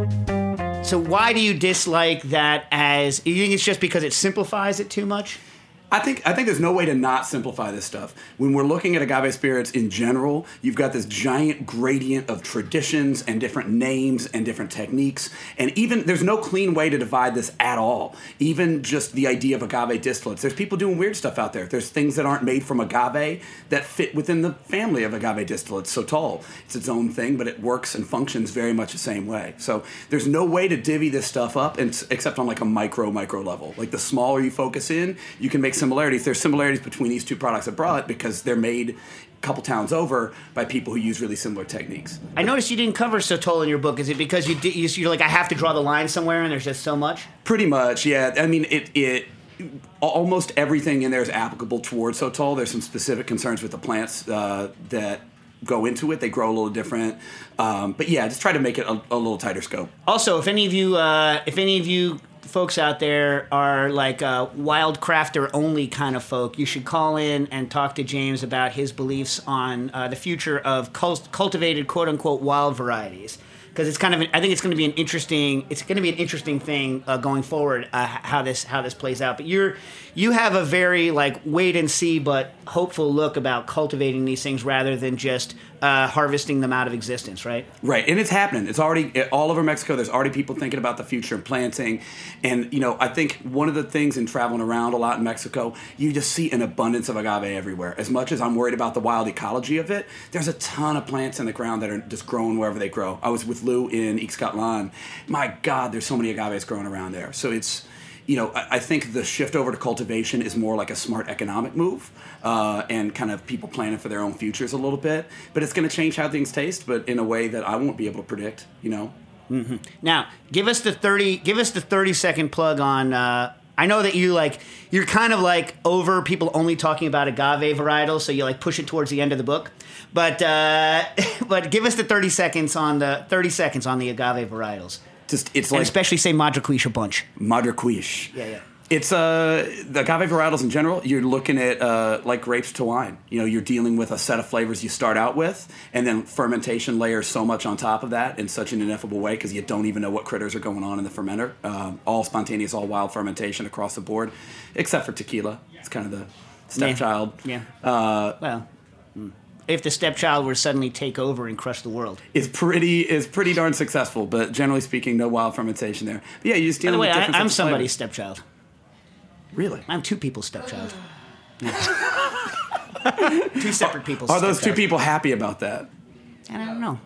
So why do you dislike that as... You think it's just because it simplifies it too much? I think I think there's no way to not simplify this stuff. When we're looking at agave spirits in general, you've got this giant gradient of traditions and different names and different techniques. And even there's no clean way to divide this at all. Even just the idea of agave distillates. There's people doing weird stuff out there. There's things that aren't made from agave that fit within the family of agave distillates. Sotol, it's its own thing, but it works and functions very much the same way. So there's no way to divvy this stuff up and, except on like a micro, micro level. Like the smaller you focus in, you can make similarities. There's similarities between these two products I brought because they're made a couple towns over by people who use really similar techniques. I noticed you didn't cover Sotol in your book. Is it because you did, you're like, I have to draw the line somewhere and there's just so much? Pretty much, yeah. I mean, it it almost everything in there is applicable towards Sotol. There's some specific concerns with the plants uh, that go into it. They grow a little different. Um, but yeah, just try to make it a, a little tighter scope. Also, if any of you, uh, if any of you folks out there are like uh, wild crafter only kind of folk, you should call in and talk to James about his beliefs on uh, the future of cult- cultivated quote unquote wild varieties. Because it's kind of, an, I think it's going to be an interesting, it's going to be an interesting thing uh, going forward uh, how this how this plays out. But you're, you have a very like wait and see but hopeful look about cultivating these things rather than just uh, harvesting them out of existence, right? Right, and it's happening. It's already all over Mexico. There's already people thinking about the future and planting. And you know, I think one of the things in traveling around a lot in Mexico, you just see an abundance of agave everywhere. As much as I'm worried about the wild ecology of it, there's a ton of plants in the ground that are just growing wherever they grow. I was with Lou in Ixcatlan. My God, there's so many agaves growing around there. So it's, you know, I, I think the shift over to cultivation is more like a smart economic move uh, and kind of people planning for their own futures a little bit. But it's going to change how things taste, but in a way that I won't be able to predict, you know. Mm-hmm. Now, give us the thirty. Give us the thirty second plug on. Uh, I know that you like. You're kind of like over people only talking about agave varietals, so you like push it towards the end of the book. But uh, but give us the thirty seconds on the thirty seconds on the agave varietals. Just it's and like especially say Madrequiche a bunch. Madrequiche. Yeah, yeah. It's uh the agave varietals in general. You're looking at uh like grapes to wine. You know, you're dealing with a set of flavors you start out with, and then fermentation layers so much on top of that in such an ineffable way because you don't even know what critters are going on in the fermenter. Um, all spontaneous, all wild fermentation across the board, except for tequila. It's kind of the stepchild. Yeah. yeah. Uh, well. Hmm. If the stepchild were to suddenly take over and crush the world, is pretty is pretty darn successful. But generally speaking, no wild fermentation there. But yeah, you just dealing with way, different I, I'm sets of somebody's flavors. stepchild. Really? I'm two people's stepchild. Two separate people. Are those two people happy about that? I don't know.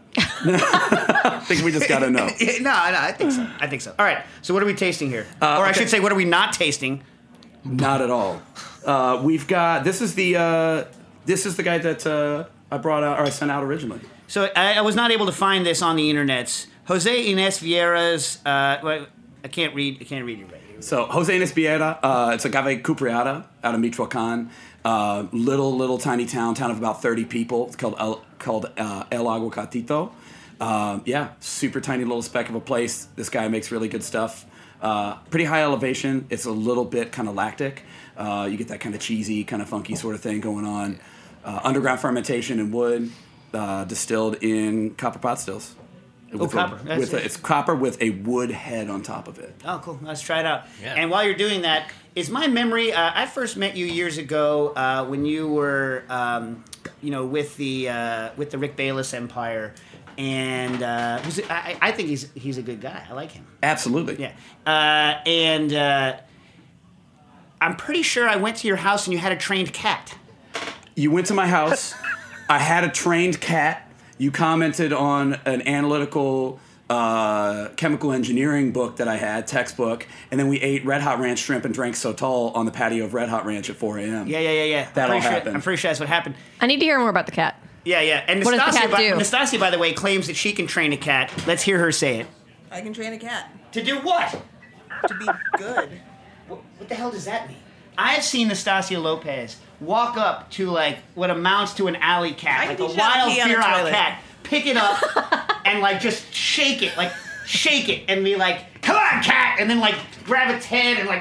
I think we just got to know. no, no, I think so. I think so. All right. So what are we tasting here? Uh, or I okay. should say, what are we not tasting? Not at all. Uh, we've got this is the uh, this is the guy that uh, I brought out or I sent out originally. So I, I was not able to find this on the internets. Jose Ines Vieira's. Uh, well, I can't read. I can't read it right here. So Jose Ines Vieira, uh, it's agave cupreada out of Michoacan. Uh, little little tiny town, town of about thirty people. It's called El, called uh, El Aguacatito. Um, yeah, super tiny little speck of a place. This guy makes really good stuff. Uh, pretty high elevation. It's a little bit kind of lactic. Uh, you get that kind of cheesy, kind of funky sort of thing going on. Uh, underground fermentation in wood, uh, distilled in copper pot stills. Oh, With copper. A, That's with a, it. it's copper with a wood head on top of it. Oh, cool. Let's try it out. Yeah. And while you're doing that, is my memory? Uh, I first met you years ago uh, when you were, um, you know, with the uh, with the Rick Bayless Empire, and uh, was it, I, I think he's he's a good guy. I like him. Absolutely. Yeah. Uh, and uh, I'm pretty sure I went to your house and you had a trained cat. You went to my house. I had a trained cat. You commented on an analytical uh, chemical engineering book that I had, textbook, and then we ate Red Hot Ranch shrimp and drank Sotol on the patio of Red Hot Ranch at four a.m. Yeah, yeah, yeah, yeah. That I'm all pretty sure, happened. I'm pretty sure that's what happened. I need to hear more about the cat. Yeah, yeah. And What does the Nastasia, cat by, do? Nastasia, by the way, claims that she can train a cat. Let's hear her say it. I can train a cat. To do what? To be good. What, what the hell does that mean? I have seen Nastasia Lopez walk up to like what amounts to an alley cat, I like can a teach you how to wild pee on a feral toilet. cat, pick it up and like just shake it, like shake it, and be like, "Come on, cat!" and then like grab its head and like,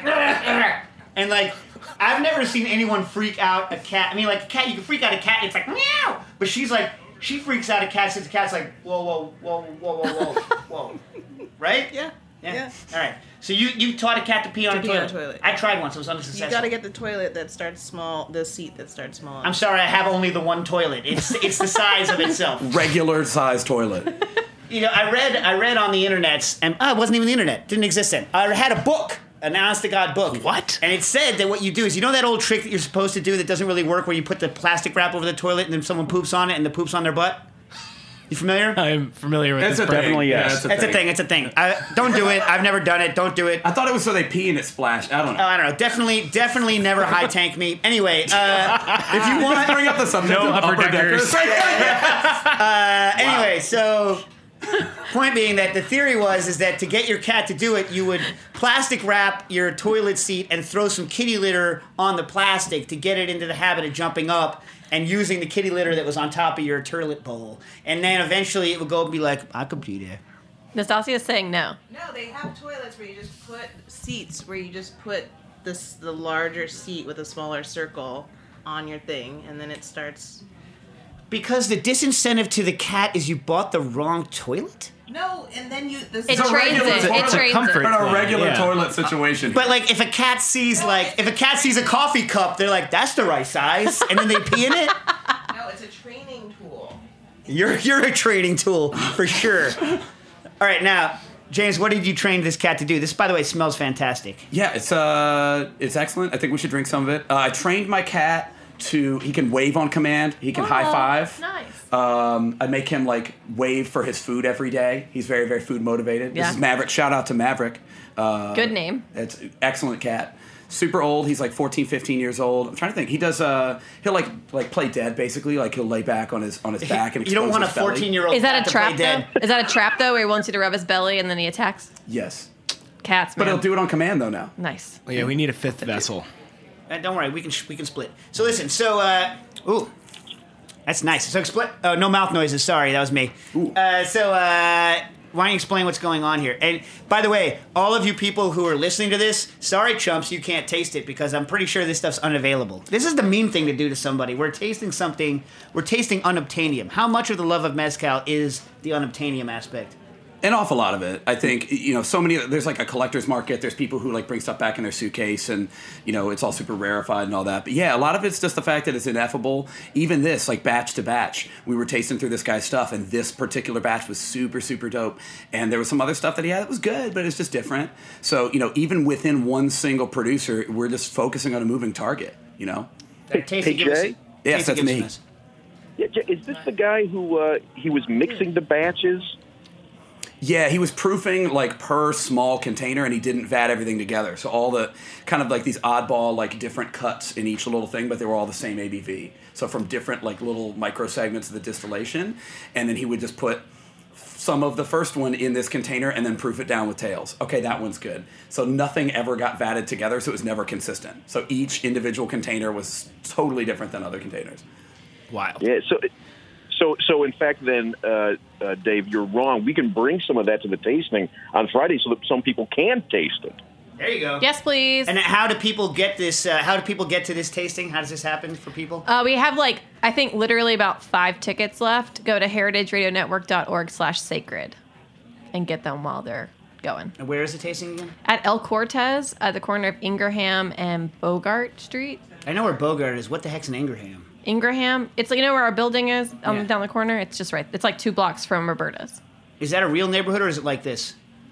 and like, I've never seen anyone freak out a cat. I mean, like a cat, you can freak out a cat, and it's like meow, but she's like, she freaks out a cat since the cat's like, whoa, whoa, whoa, whoa, whoa, whoa, whoa, right? Yeah. Yeah. Yeah. All right. So you you taught a cat to pee on, To a, pee toilet. on a toilet. I tried once. It was You unsuccessful. gotta get the toilet that starts small, the seat that starts small. I'm sorry. I have only the one toilet. It's it's the size of itself. Regular size toilet. You know, I read I read on the internet, and oh, it wasn't even the internet. Didn't exist then. I had a book, an honest to God book. What? And it said that what you do is, you know that old trick that you're supposed to do that doesn't really work, where you put the plastic wrap over the toilet and then someone poops on it and the poops on their butt. You familiar? I'm familiar with That's this a thing. Definitely Yeah, yes. that's It's a thing. It's a thing. I, don't do it. I've never done it. Don't do it. I thought it was so they pee and it splashed. I don't Oh, know. I don't know. Definitely, definitely never high tank me. Anyway, uh, If you want to bring up the subject No of upper upper deckers. deckers, uh, anyway, so point being that the theory was is that to get your cat to do it, you would plastic wrap your toilet seat and throw some kitty litter on the plastic to get it into the habit of jumping up and using the kitty litter that was on top of your toilet bowl. And then eventually it would go and be like, I could pee there. Nastasia is saying no. No, they have toilets where you just put seats, where you just put this the larger seat with a smaller circle on your thing, and then it starts. Because the disincentive to the cat is you bought the wrong toilet? No, and then you. This It is a trains regular it. toilet. It trains comfort. it. in a regular Yeah. toilet situation. But like if a cat sees like if a cat sees a coffee cup, they're like, that's the right size, and then they pee in it. No, it's a training tool. You're you're a training tool for sure. All right, now, James, what did you train this cat to do? This, by the way, smells fantastic. Yeah, it's uh, it's excellent. I think we should drink some of it. Uh, I trained my cat to he can wave on command. He can high five. Nice. Um, I make him like wave for his food every day. He's very very food motivated. Yeah. This is Maverick. Shout out to Maverick. Uh, Good name. It's an excellent cat. Super old. He's like fourteen, fifteen years old. I'm trying to think. He does. Uh, he'll like like play dead basically. Like he'll lay back on his on his back and You don't expose want a his belly. fourteen-year-old Is that cat a to trap play dead. though? Is that a trap though, where he wants you to rub his belly and then he attacks? Yes, Cats, but man. he'll do it on command though now. Nice. Yeah, we need a fifth vessel. Uh, don't worry, we can we can split. So listen, so uh, ooh, that's nice. So split. Oh, no mouth noises. Sorry, that was me. Uh, so uh, why don't you explain what's going on here? And by the way, all of you people who are listening to this, sorry, chumps, you can't taste it because I'm pretty sure this stuff's unavailable. This is the mean thing to do to somebody. We're tasting something. We're tasting unobtainium. How much of the love of mezcal is the unobtainium aspect? An awful lot of it. I think, you know, so many, there's like a collector's market. There's people who like bring stuff back in their suitcase and, you know, it's all super rarefied and all that. But yeah, a lot of it's just the fact that it's ineffable. Even this, like batch to batch, we were tasting through this guy's stuff and this particular batch was super, super dope. And there was some other stuff that he had that was good, but it's just different. So, you know, even within one single producer, we're just focusing on a moving target, you know? Hey, Tasty, hey give us- Jay? Yes, Tasty, that's give us me. this. Yeah, Jay, is this the guy who uh, he was mixing the batches? Yeah, he was proofing like per small container, and he didn't vat everything together. So all the kind of like these oddball, like different cuts in each little thing, but they were all the same A B V. So from different like little micro segments of the distillation, and then he would just put some of the first one in this container and then proof it down with tails. Okay, that one's good. So nothing ever got vatted together, so it was never consistent. So each individual container was totally different than other containers. Wild. Yeah. So, so, so in fact, then, uh, uh, Dave, you're wrong. We can bring some of that to the tasting on Friday so that some people can taste it. There you go. Yes, please. And how do people get this? Uh, how do people get to this tasting? How does this happen for people? Uh, we have like, I think literally about five tickets left. Go to heritageradionetwork.org slash sacred and get them while they're going. And where is the tasting again? At El Cortez, at the corner of Ingraham and Bogart Street. I know where Bogart is. What the heck's an Ingraham? Ingraham. It's like, you know where our building is um, Yeah. down the corner? It's just right. It's like two blocks from Roberta's. Is that a real neighborhood or is it like this?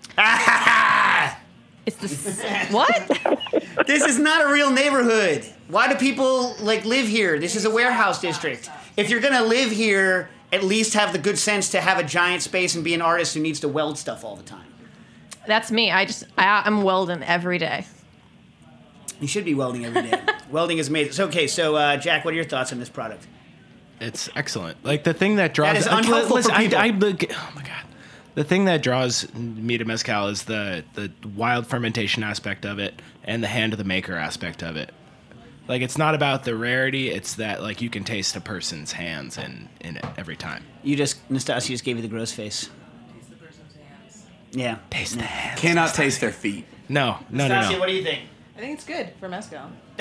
It's the what? This is not a real neighborhood. Why do people like live here? This is a warehouse district. If you're gonna live here, at least have the good sense to have a giant space and be an artist who needs to weld stuff all the time. That's me. I just, I, I'm welding every day. You should be welding every day. Welding is amazing. So, okay, so uh, Jack, what are your thoughts on this product? It's excellent. Like the thing that draws That is like, unhelpful listen, for people. I, I look, oh my god. The thing that draws me to mezcal is the the wild fermentation aspect of it and the hand of the maker aspect of it. Like it's not about the rarity; it's that like you can taste a person's hands in in it every time. You just, Nastasia just gave you the gross face. Yeah. Taste the hands. Cannot taste their feet. No, no, no, Nastasia, no. what do you think? I think it's good for mezcal.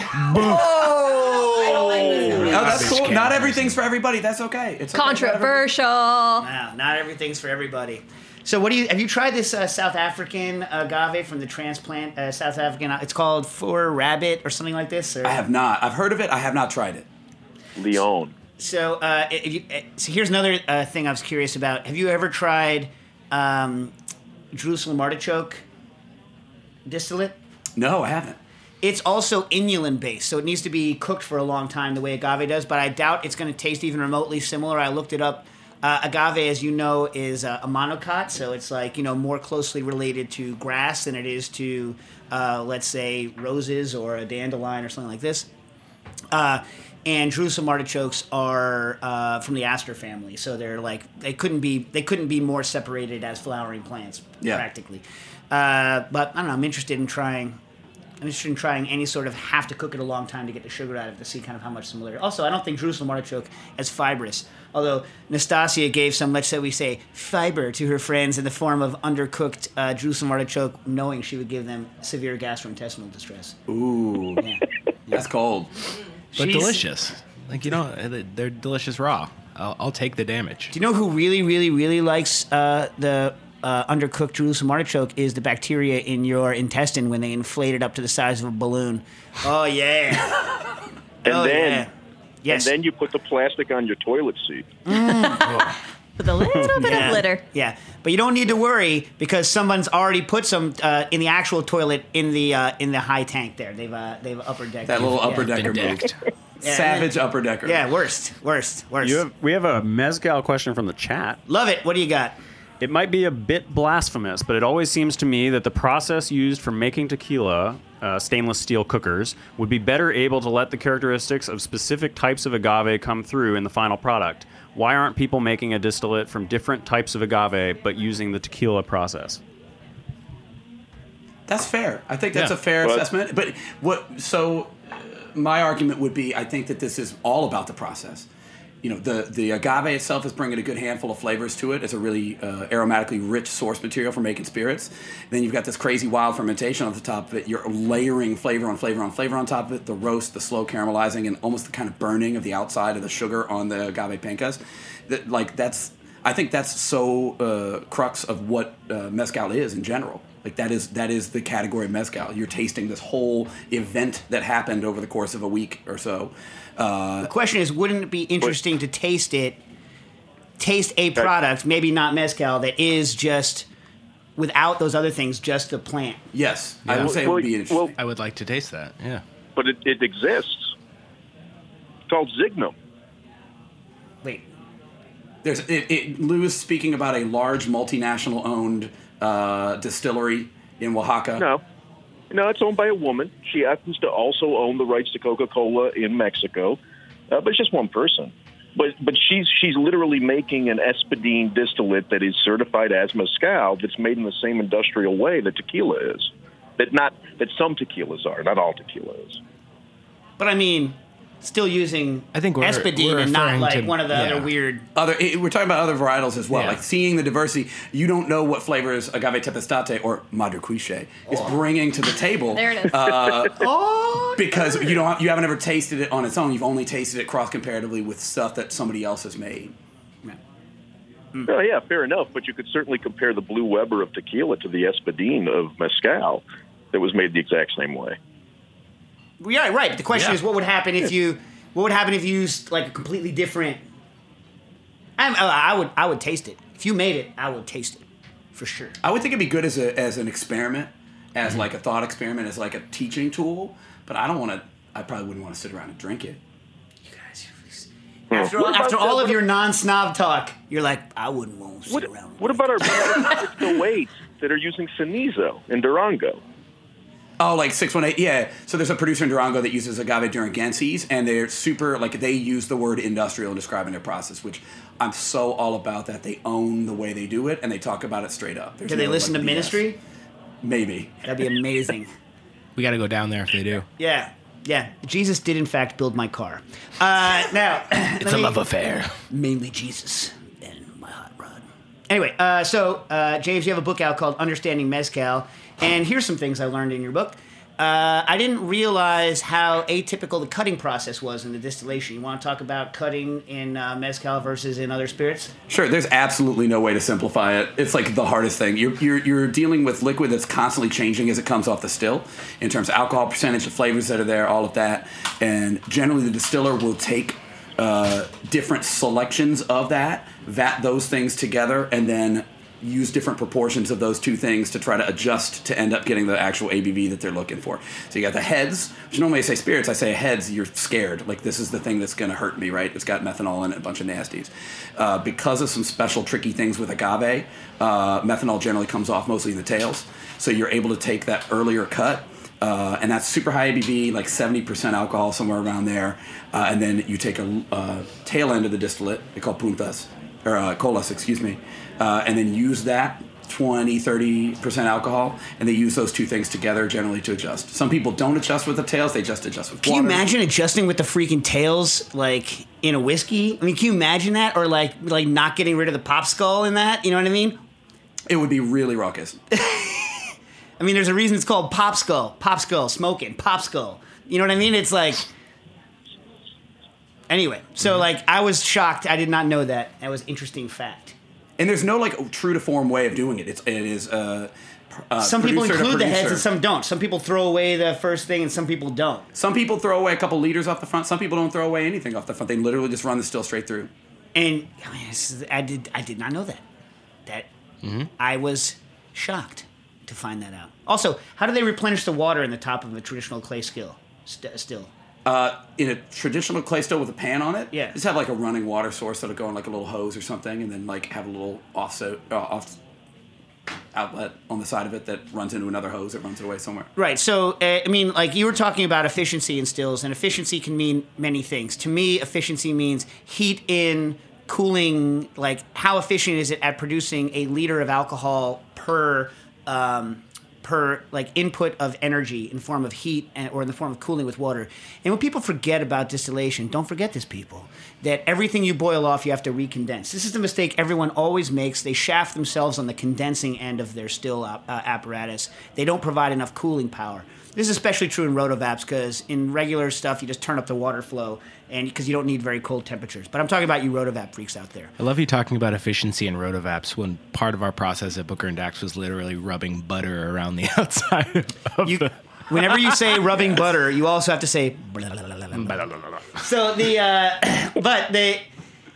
Oh, I don't like this. Oh, that's Garbage cool. can Not person. everything's for everybody. That's okay. It's okay. Not every- Controversial. Wow, not everything's for everybody. So, what do you have you tried this uh, South African agave from the transplant uh, South African? It's called Four Rabbit or something like this. Or? I have not. I've heard of it. I have not tried it. Leon. So, uh, if you, uh, so here's another uh, thing I was curious about. Have you ever tried um, Jerusalem artichoke distillate? No, I haven't. It's also inulin based, so it needs to be cooked for a long time the way agave does, but I doubt it's going to taste even remotely similar. I looked it up. Uh, agave, as you know, is uh, a monocot, so it's like, you know, more closely related to grass than it is to, uh, let's say, roses or a dandelion or something like this. Uh, and Jerusalem artichokes are uh, from the aster family, so they're like they couldn't be they couldn't be more separated as flowering plants, Yeah. practically. Uh, but I don't know. I'm interested in trying. I'm interested in trying any sort of have to cook it a long time to get the sugar out of it to see kind of how much similarity. Also, I don't think Jerusalem artichoke is fibrous. Although Nastasia gave some, let's say we say, fiber to her friends in the form of undercooked uh, Jerusalem artichoke, knowing she would give them severe gastrointestinal distress. Ooh, Yeah. that's cold. But She's- delicious. Like you know, they're delicious raw. I'll, I'll take the damage. Do you know who really, really, really likes uh, the uh, undercooked Jerusalem artichoke? Is the bacteria in your intestine when they inflate it up to the size of a balloon. Oh, yeah. And oh, then, yeah. Yes. and then you put the plastic on your toilet seat. With a little bit yeah. of glitter. Yeah, but you don't need to worry because someone's already put some uh, in the actual toilet in the uh, in the high tank there. They've uh, they've upper decked That little yeah. upper decker Been move. decked. Yeah. Savage upper decker. Yeah, worst, worst, worst. You have, we have a mezcal question from the chat. Love it. What do you got? It might be a bit blasphemous, but it always seems to me that the process used for making tequila, uh, stainless steel cookers, would be better able to let the characteristics of specific types of agave come through in the final product. Why aren't people making a distillate from different types of agave but using the tequila process? That's fair. I think that's Yeah. a fair But- assessment. But what? So, uh, my argument would be, I think that this is all about the process. You know, the the agave itself is bringing a good handful of flavors to it. It's a really uh, aromatically rich source material for making spirits. Then you've got this crazy wild fermentation on the top of it. You're layering flavor on flavor on flavor on top of it. The roast, the slow caramelizing, and almost the kind of burning of the outside of the sugar on the agave pencas. That like that's. I think that's so uh, crux of what uh, mezcal is in general. Like that is that is the category of mezcal. You're tasting this whole event that happened over the course of a week or so. Uh, The question is, wouldn't it be interesting to taste it, taste a product, maybe not mezcal, that is just without those other things, just the plant? yes, I Yeah. would say it Well, would be interesting. well, I would like to taste that. Yeah. but it, it exists. called Zignum. Wait. There's it, it, Lou is speaking about a large multinational owned uh, distillery in Oaxaca. No. No, it's owned by a woman. She happens to also own the rights to Coca-Cola in Mexico, uh, but it's just one person. But but she's she's literally making an Espadín distillate that is certified as mezcal that's made in the same industrial way that tequila is. That not that some tequilas are, not all tequila is. But I mean, still using I think we're, Espadín we're and not referring like to- one of the yeah. other weird. Other, it- we're talking about other varietals as well. Yeah. Like seeing the diversity, you don't know what flavors agave tepestate or madre cuiche is bringing to the table. There it is. Uh, oh, because you don't, you haven't ever tasted it on its own. You've only tasted it cross comparatively with stuff that somebody else has made. Oh, yeah, fair enough. But you could certainly compare the Blue Weber of tequila to the Espadín of mezcal that was made the exact same way. Yeah, right. But the question Yeah. is, what would happen if you? What would happen if you used like a completely different? I'm, I would. I would taste it. If you made it, I would taste it, for sure. I would think it'd be good as a as an experiment, as Mm-hmm. like a thought experiment, as like a teaching tool. But I don't want to. I probably wouldn't want to sit around and drink it. After, What all, about after that- all of your non-snob talk, you're like, I wouldn't want to sit What, around. what about our six oh eights that are using Cenizo in Durango? Oh, like six one eight, yeah. So there's a producer in Durango that uses agave durangenses, and they're super, like, they use the word industrial in describing their process, which I'm so all about that. They own the way they do it, and they talk about it straight up. There's Do they no, listen like, to B S. Ministry? Maybe. That'd be amazing. We got to go down there if they do. Yeah, yeah. Jesus did in fact build my car. Uh, now, It's a love affair. Mainly Jesus and my hot rod. Anyway, uh, so uh, James, you have a book out called Understanding Mezcal, and here's some things I learned in your book. Uh, I didn't realize how atypical the cutting process was in the distillation. You want to talk about cutting in uh, mezcal versus in other spirits? Sure, there's absolutely no way to simplify it. It's like the hardest thing. You're, you're, you're dealing with liquid that's constantly changing as it comes off the still in terms of alcohol percentage, the flavors that are there, all of that. And generally the distiller will take uh, different selections of that, vat those things together, and then use different proportions of those two things to try to adjust to end up getting the actual A B V that they're looking for. So you got the heads, which normally I say spirits, I say heads, you're scared. Like, this is the thing that's going to hurt me, right? It's got methanol in it, a bunch of nasties. Uh, because of some special tricky things with agave, uh, methanol generally comes off mostly in the tails. So you're able to take that earlier cut, uh, and that's super high A B V, like seventy percent alcohol, somewhere around there. Uh, and then you take a uh, tail end of the distillate, they call puntas, or uh, colas, excuse me, uh, and then use that twenty, thirty percent alcohol, and they use those two things together generally to adjust. Some people don't adjust with the tails, they just adjust with Can water. you imagine adjusting with the freaking tails, like, in a whiskey? I mean, can you imagine that? Or, like, like not getting rid of the pop skull in that? You know what I mean? It would be really raucous. I mean, there's a reason it's called pop skull. Pop skull, smoking, pop skull. You know what I mean? It's like... Anyway, so, Mm-hmm. like, I was shocked. I did not know that. That was interesting fact. And there's no, like, true to form way of doing it. It's, it is... Uh, uh, Some people producer to include the heads producer. and some don't. Some people throw away the first thing and some people don't. Some people throw away a couple liters off the front. Some people don't throw away anything off the front. They literally just run the still straight through. And I, mean, this is, I did I did not know that. That Mm-hmm. I was shocked to find that out. Also, how do they replenish the water in the top of a traditional clay skill? St- still. Uh, in a traditional clay still with a pan on it, Yeah. just have like a running water source that'll go in like a little hose or something, and then like have a little offset uh, off outlet on the side of it that runs into another hose that runs away somewhere. Right. So, uh, I mean, like you were talking about efficiency in stills, and efficiency can mean many things. To me, efficiency means heat in, cooling. Like, how efficient is it at producing a liter of alcohol per um, per like input of energy in form of heat and, or in the form of cooling with water? And when people forget about distillation, don't forget this, people, that everything you boil off, you have to recondense. This is the mistake everyone always makes. They shaft themselves on the condensing end of their still uh, apparatus. They don't provide enough cooling power. This is especially true in rotovaps because in regular stuff, you just turn up the water flow and because you don't need very cold temperatures. But I'm talking about you rotovap freaks out there. I love you talking about efficiency in rotovaps when part of our process at Booker and Dax was literally rubbing butter around the outside of You, the... whenever you say rubbing butter, you also have to say blah, blah, blah, blah, blah. So the, uh, but the,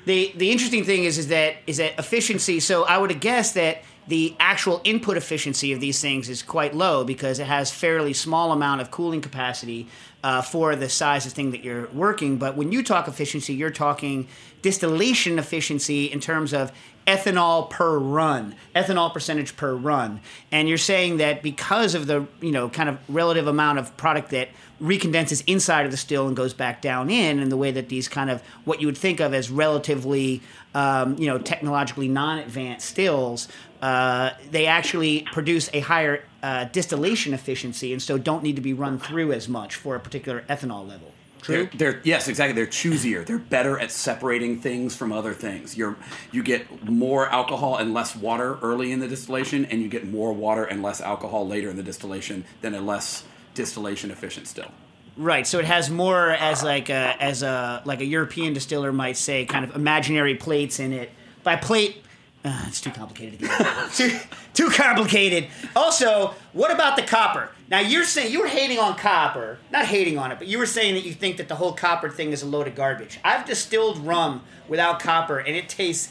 the the interesting thing is is that is that efficiency. So I would have guessed that the actual input efficiency of these things is quite low because it has fairly small amount of cooling capacity uh, for the size of thing that you're working. But when you talk efficiency, you're talking distillation efficiency in terms of ethanol per run, ethanol percentage per run. And you're saying that because of the, you know, kind of relative amount of product that recondenses inside of the still and goes back down in, and the way that these kind of what you would think of as relatively, um, you know, technologically non-advanced stills, uh, they actually produce a higher uh, distillation efficiency, and so don't need to be run through as much for a particular ethanol level. True. They're, they're yes, exactly. They're choosier. They're better at separating things from other things. You're you get more alcohol and less water early in the distillation, and you get more water and less alcohol later in the distillation than a less distillation efficient still. Right. So it has more as like a as a like a European distiller might say, kind of imaginary plates in it. By plate, uh, it's too complicated again. too, too complicated. Also, what about the copper? Now, you're saying you were hating on copper, not hating on it, but you were saying that you think that the whole copper thing is a load of garbage. I've distilled rum without copper, and it tastes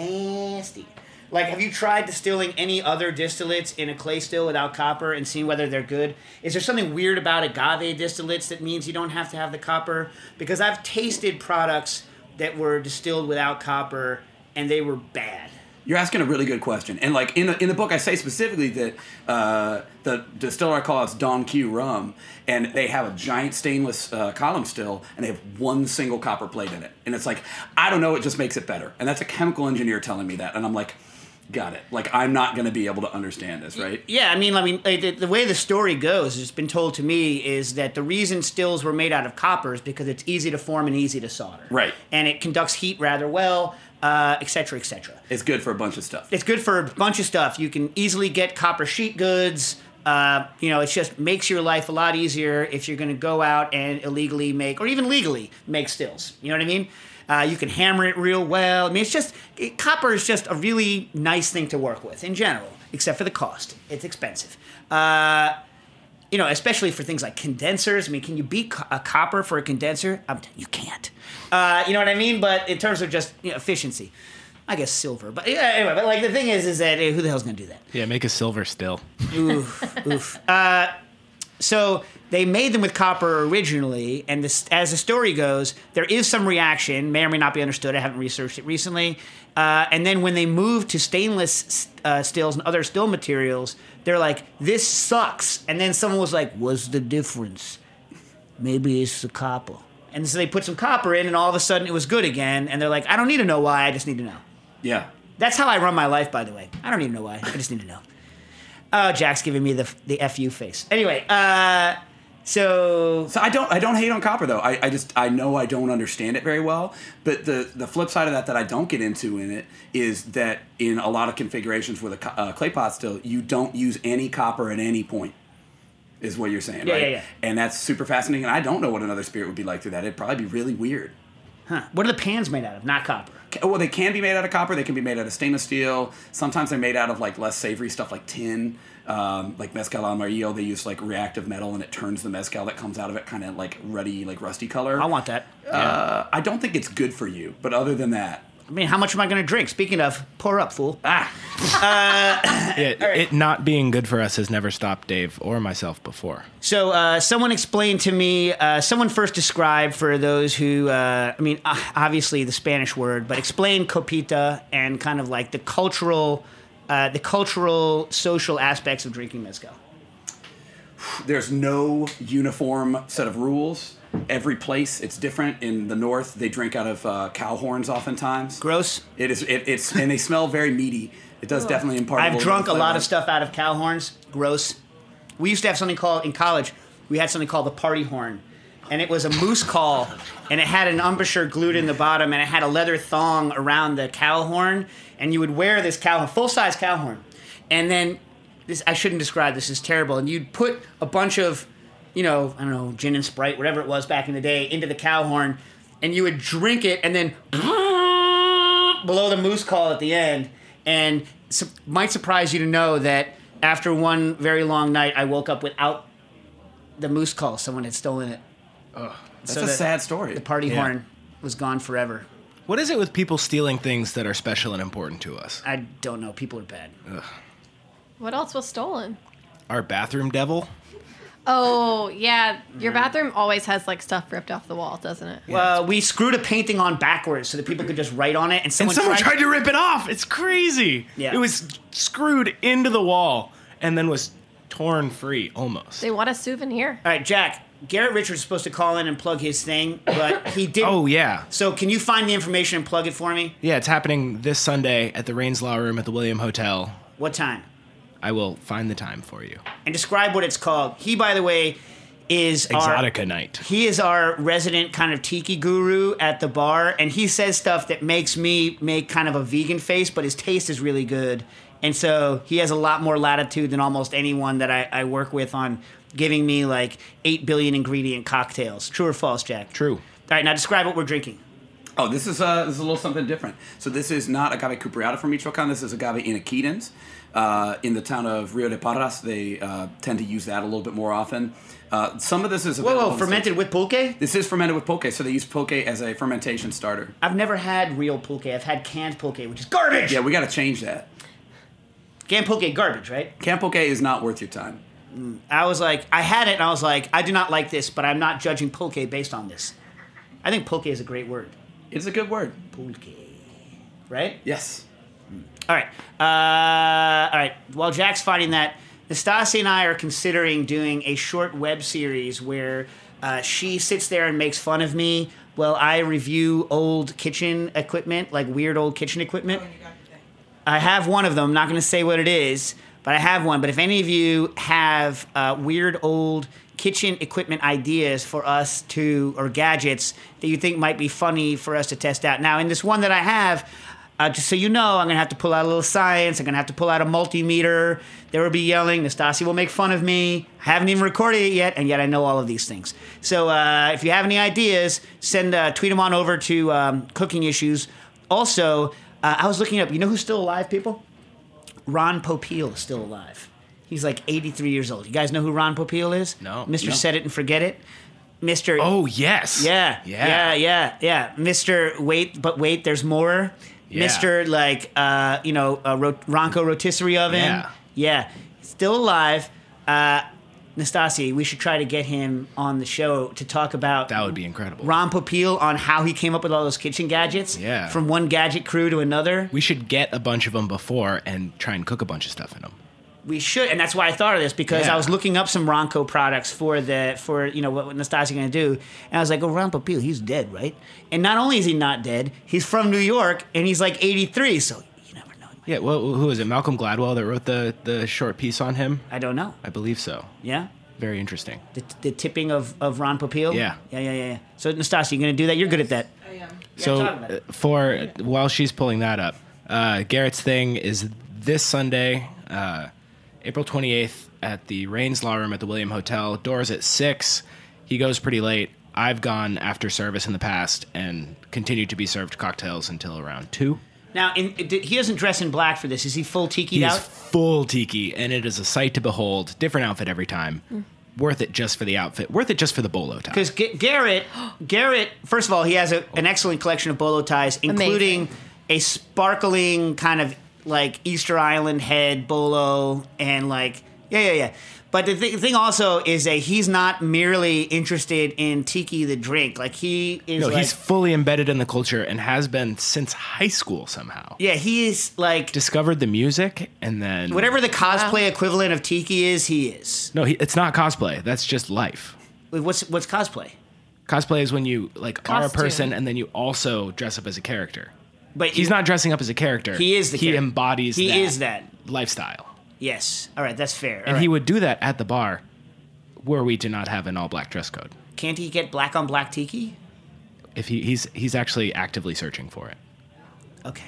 nasty. Like, have you tried distilling any other distillates in a clay still without copper and seeing whether they're good? Is there something weird about agave distillates that means you don't have to have the copper? Because I've tasted products that were distilled without copper, and they were bad. You're asking a really good question. And like in the, in the book, I say specifically that uh, the distiller I call it's Don Q Rum, and they have a giant stainless uh, column still, and they have one single copper plate in it. And it's like, I don't know, it just makes it better. And that's a chemical engineer telling me that. And I'm like, got it. Like, I'm not going to be able to understand this, right? Yeah, I mean, I mean, the, the way the story goes, it's been told to me, is that the reason stills were made out of copper is because it's easy to form and easy to solder. Right. And it conducts heat rather well, uh, et cetera, et cetera. It's good for a bunch of stuff. It's good for a bunch of stuff. You can easily get copper sheet goods. Uh, you know, it just makes your life a lot easier if you're going to go out and illegally make, or even legally make stills. You know what I mean? Uh, you can hammer it real well. I mean, it's just, it, copper is just a really nice thing to work with in general, except for the cost. It's expensive. Uh, you know, especially for things like condensers. I mean, can you beat co- a copper for a condenser? Um, you can't. Uh, you know what I mean? But in terms of just, you know, efficiency, I guess silver. But yeah, anyway, but like the thing is, is that uh, who the hell's going to do that? Yeah, make a silver still. Oof, oof. Uh, so they made them with copper originally, and this, as the story goes, there is some reaction, may or may not be understood. I haven't researched it recently. Uh, and then when they moved to stainless uh, stills and other still materials, they're like, this sucks. And then someone was like, what's the difference? Maybe it's the copper. And so they put some copper in, and all of a sudden it was good again. And they're like, I don't need to know why, I just need to know. Yeah. That's how I run my life, by the way. I don't need to know why, I just need to know. Oh, Jack's giving me the the F U face. Anyway, uh, so so I don't I don't hate on copper though. I, I just I know I don't understand it very well. But the the flip side of that that I don't get into in it is that in a lot of configurations with a uh, clay pot still, you don't use any copper at any point. Is what you're saying, yeah, right? Yeah, yeah. And that's super fascinating. And I don't know what another spirit would be like through that. It'd probably be really weird. Huh? What are the pans made out of? Not copper. Well, they can be made out of copper. They can be made out of stainless steel. Sometimes they're made out of like less savory stuff like tin, um, like mezcal amarillo. They use like reactive metal, and it turns the mezcal that comes out of it kind of like ruddy, like rusty color. I want that. Uh, yeah. I don't think it's good for you, but other than that, I mean, how much am I going to drink? Speaking of, pour up, fool. Ah. uh, it, right. It not being good for us has never stopped Dave or myself before. So uh, someone explained to me, uh, someone first described for those who, uh, I mean, uh, obviously the Spanish word, but explain copita and kind of like the cultural, uh, the cultural, social aspects of drinking mezcal. There's no uniform set of rules. Every place it's different. In the north, they drink out of uh, cow horns oftentimes. Gross. It is. It, it's and they smell very meaty. It does definitely impart. I've a drunk a of lot of stuff out of cow horns. Gross. We used to have something called in college. We had something called the party horn, and it was a moose call, and it had an embouchure glued in the bottom, and it had a leather thong around the cow horn, and you would wear this cow horn, full size cow horn, and then this I shouldn't describe this. This is terrible. And you'd put a bunch of, you know, I don't know, gin and Sprite, whatever it was back in the day, into the cow horn, and you would drink it, and then below the moose call at the end. And it might surprise you to know that after one very long night, I woke up without the moose call. Someone had stolen it. Ugh, that's so a the, sad story. The party yeah. horn was gone forever. What is it with people stealing things that are special and important to us? I don't know. People are bad. Ugh. What else was stolen? Our bathroom devil? Oh, yeah. Your bathroom always has like stuff ripped off the wall, doesn't it? Well, we screwed a painting on backwards so that people could just write on it, and someone, and someone tried, tried to rip it off. It's crazy. Yeah. It was screwed into the wall and then was torn free almost. They want a souvenir. All right, Jack. Garrett Richards is supposed to call in and plug his thing, but he didn't. Oh, yeah. So can you find the information and plug it for me? Yeah, it's happening this Sunday at the Rains Law Room at the William Hotel. What time? I will find the time for you. And describe what it's called. He, by the way, is Exotica our, night. He is our resident kind of tiki guru at the bar, and he says stuff that makes me make kind of a vegan face, but his taste is really good. And so he has a lot more latitude than almost anyone that I, I work with on giving me like eight billion ingredient cocktails. True or false, Jack? True. All right, now describe what we're drinking. Oh, this is uh, this is a little something different. So this is not agave cupreata from Michoacan. This is agave inoquidens. Uh, in the town of Rio de Parras, they uh, tend to use that a little bit more often. Uh, some of this is whoa, whoa, fermented with pulque? This is fermented with pulque, so they use pulque as a fermentation starter. I've never had real pulque. I've had canned pulque, which is garbage. Yeah, we got to change that. Canned pulque, garbage, right? Canned pulque is not worth your time. Mm. I was like, I had it, and I was like, I do not like this, but I'm not judging pulque based on this. I think pulque is a great word. It's a good word. Pulque. Right? Yes. Mm. All right. Uh, all right. While Jack's finding that, Nastasi and I are considering doing a short web series where uh, she sits there and makes fun of me while I review old kitchen equipment, like weird old kitchen equipment. I have one of them. I'm not going to say what it is, but I have one. But if any of you have uh, weird old kitchen equipment ideas for us to, or gadgets that you think might be funny for us to test out. Now, in this one that I have, uh, just so you know, I'm going to have to pull out a little science. I'm going to have to pull out a multimeter. There will be yelling. Nastasi will make fun of me. I haven't even recorded it yet, and yet I know all of these things. So uh, if you have any ideas, send uh, tweet them on over to um, Cooking Issues. Also, uh, I was looking up, you know who's still alive, people? Ron Popeil is still alive. He's like eighty-three years old. You guys know who Ron Popeil is? No. Mister No. Set It and Forget It. Mister Oh, yes. Yeah. Yeah. Yeah, yeah, yeah. Mister Wait, but wait, there's more. Yeah. Mister like, uh, you know, uh, Ro- Ronco Rotisserie Oven. Yeah. Yeah. Still alive. Uh, Nastasi, we should try to get him on the show to talk about That would be incredible. Ron Popeil on how he came up with all those kitchen gadgets. Yeah. From one gadget crew to another. We should get a bunch of them before and try and cook a bunch of stuff in them. We should, and that's why I thought of this, because Yeah. I was looking up some Ronco products for the for you know what, what Nastasi's going to do, and I was like, oh, Ron Popeil, he's dead, right? And not only is he not dead, he's from New York, and he's like eighty-three, so Yeah, well, who is it? Malcolm Gladwell that wrote the, the short piece on him? I don't know. I believe so. Yeah? Very interesting. The, the tipping of, of Ron Popeil? Yeah. Yeah, yeah, yeah, yeah. So, Nastasi, you going to do that? You're good at that. I am. So talk about it. uh, for while she's pulling that up, uh, Garrett's thing is this Sunday, uh, April twenty-eighth at the Rains Law Room at the William Hotel. Doors at six. He goes pretty late. I've gone after service in the past and continued to be served cocktails until around two. Now, in, he doesn't dress in black for this. Is he full tiki'd He is out? full tiki, and it is a sight to behold. Different outfit every time. Mm. Worth it just for the outfit. Worth it just for the bolo tie. Because G- Garrett, Garrett, first of all, he has a, an excellent collection of bolo ties, including a sparkling kind of like Easter Island head bolo, and like yeah, yeah, yeah. But the th- thing also is that he's not merely interested in tiki the drink. Like he is. No, like, he's fully embedded in the culture and has been since high school somehow. Yeah, he is like discovered the music and then whatever the cosplay equivalent of tiki is, he is. No, he, it's not cosplay. That's just life. Wait, what's what's cosplay? Cosplay is when you like are a Costume. person and then you also dress up as a character. But he's he- not dressing up as a character. He is the He character. embodies. He that is that lifestyle. Yes. All right, that's fair. All And right. he would do that at the bar, where we do not have an all black dress code. Can't he get black on black tiki? If he, he's he's actually actively searching for it. Okay.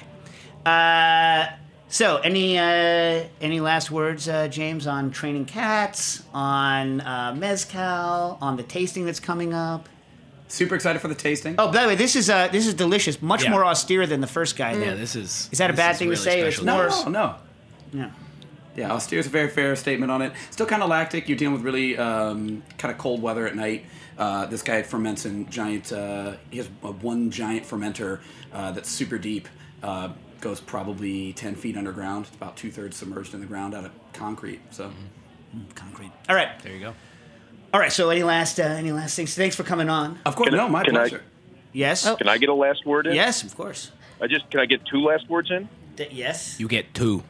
Uh, so, any uh, any last words, uh, James, on training cats, on uh, mezcal, on the tasting that's coming up? Super excited for the tasting. Oh, by the way, this is uh, this is delicious. Much Yeah. more austere than the first guy. Yeah, did. this is. Is that a this bad is thing really to say? special. It's more. No, no. Yeah. Yeah, austere is a very fair statement on it. Still kind of lactic. You're dealing with really um, kind of cold weather at night. Uh, this guy ferments in giant. Uh, he has a one giant fermenter uh, that's super deep. Uh, goes probably ten feet underground. It's about two thirds submerged in the ground out of concrete. So, mm, concrete. All right, there you go. All right. So, any last uh, any last things? Thanks for coming on. Of course, Can I- no, my can I- pleasure. Yes. Can I get a last word in? Yes, of course. I just can I get two last words in? D- yes. You get two.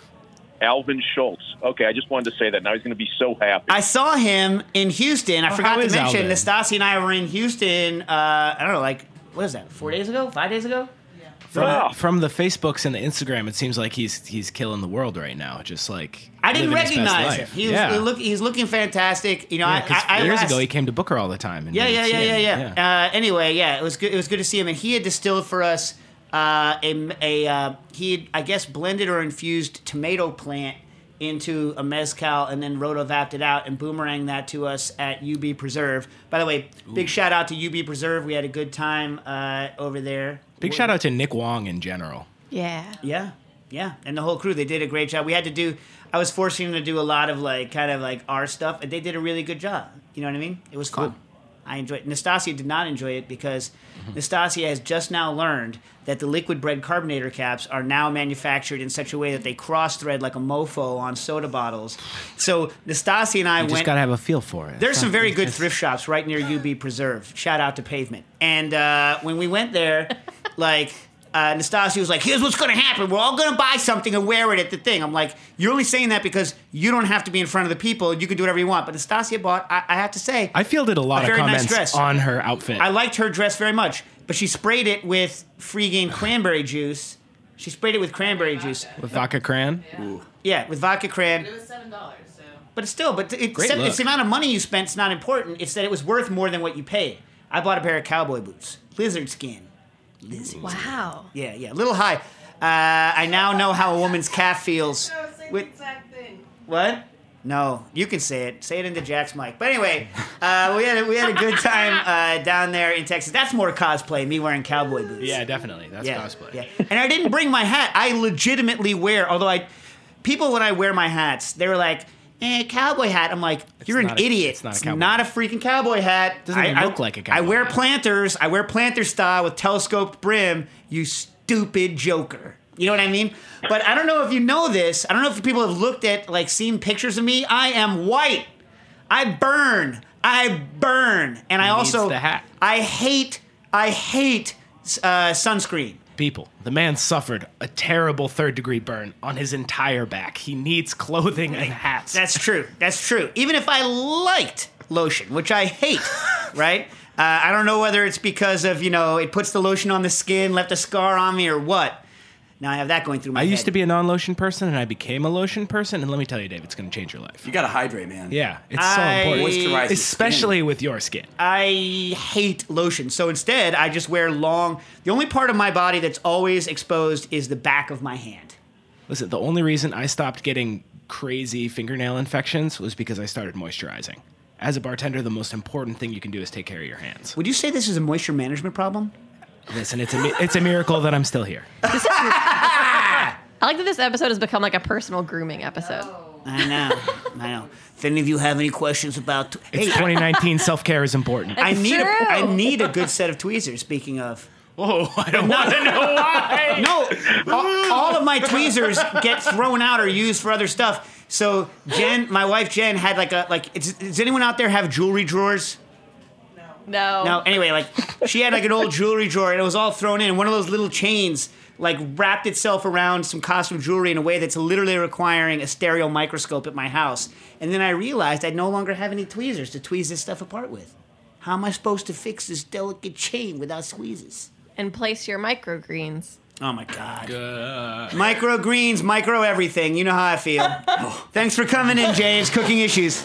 Alvin Schultz. Okay, I just wanted to say that. Now he's going to be so happy. I saw him in Houston. I Oh, forgot how to is mention, Alvin? Nastasi and I were in Houston, uh, I don't know, like, what is that, four days ago? Five days ago? From, Wow. from the Facebooks and the Instagram, it seems like he's he's killing the world right now. Just like I didn't living his best recognize him. life. He was, yeah. he look, he's looking fantastic. You know, Yeah, 'cause I, I, I years last, ago he came to Booker all the time. And Yeah, we yeah, would yeah, see yeah, him. yeah. Uh, anyway, yeah, it was good. It was good to see him, and he had distilled for us uh, a a uh, he had, I guess, blended or infused tomato plant into a mezcal, and then rotovapped it out and boomeranged that to us at U B Preserve. By the way, big shout out to U B Preserve. We had a good time uh, over there. Big shout out to Nick Wong in general. Yeah. Yeah, yeah, and the whole crew. They did a great job. We had to do. I was forcing them to do a lot of like kind of like our stuff, and they did a really good job. You know what I mean? It was fun. I enjoyed it. Nastasia did not enjoy it because Nastasia has just now learned that the liquid bread carbonator caps are now manufactured in such a way that they cross-thread like a mofo on soda bottles. So Nastasia and I You went... just gotta have a feel for it. There's some very good thrift shops right near U B Preserve. Shout out to Pavement. And uh, when we went there, like... Uh, Nastasia was like, here's what's going to happen. We're all going to buy something and wear it at the thing. I'm like, you're only saying that because you don't have to be in front of the people. You can do whatever you want. But Nastasia bought, I, I have to say, I fielded a lot a of very nice comments dress. on her outfit. I liked her dress very much. But she sprayed it with free game cranberry juice. She sprayed it with cranberry juice. With vodka cran. Ooh. Yeah, with vodka cran. It was seven dollars. So. But it's still, but it, Great it's, look. it's the amount of money you spent. It's not important. It's that it was worth more than what you paid. I bought a pair of cowboy boots, lizard skin. Lizard Wow. Yeah, yeah, a little high. Uh, I now know how a woman's calf feels. No, same With, exact thing. what? No, you can say it. Say it into Jack's mic. But anyway, uh, we had a, we had a good time uh, down there in Texas. That's more cosplay. Me wearing cowboy boots. Yeah, definitely. That's yeah, cosplay. Yeah. And I didn't bring my hat. I legitimately wear. Although I, people when I wear my hats, they were like, "Eh, cowboy hat." I'm like, "You're an not a- idiot. it's not a It's cowboy not a freaking cowboy hat. Doesn't I, even I- look like a I cowboy wear hat. planters. I wear planter style with telescoped brim. You stupid joker." You know what I mean? But I don't know if you know this. I don't know if people have looked at, like, seen pictures of me. I am white. I burn. I burn. And I He needs also, the hat. I hate, I hate uh, sunscreen. People, the man suffered a terrible third degree burn on his entire back. He needs clothing and hats. That's true. That's true. Even if I liked lotion, which I hate, right? Uh, I don't know whether it's because of, you know, it puts the lotion on the skin, left a scar on me, or what. Now I have that going through my I head. used to be a non-lotion person, and I became a lotion person. And let me tell you, Dave, it's going to change your life. You got to hydrate, man. Yeah, it's I- so important, Moisturize your especially with your skin. I hate lotion. So instead, I just wear long... The only part of my body that's always exposed is the back of my hand. Listen, the only reason I stopped getting crazy fingernail infections was because I started moisturizing. As a bartender, the most important thing you can do is take care of your hands. Would you say this is a moisture management problem? Listen, it's a mi- it's a miracle that I'm still here. I like that this episode has become like a personal grooming episode. I know. I know. If any of you have any questions about... It's Hey, twenty nineteen. Self-care is important. I It's need, a, true. I need a good set of tweezers, speaking of... Whoa, I don't want to know why. No, all, all of my tweezers get thrown out or used for other stuff. So Jen, my wife Jen, had like a like. It's, does anyone out there have jewelry drawers? No. No. Anyway, like she had like an old jewelry drawer and it was all thrown in. One of those little chains like wrapped itself around some costume jewelry in a way that's literally requiring a stereo microscope at my house. And then I realized I no longer have any tweezers to tweeze this stuff apart with. How am I supposed to fix this delicate chain without tweezers? And place your microgreens. Oh my God. Micro greens, micro everything. You know how I feel. Thanks for coming in, James. Cooking Issues.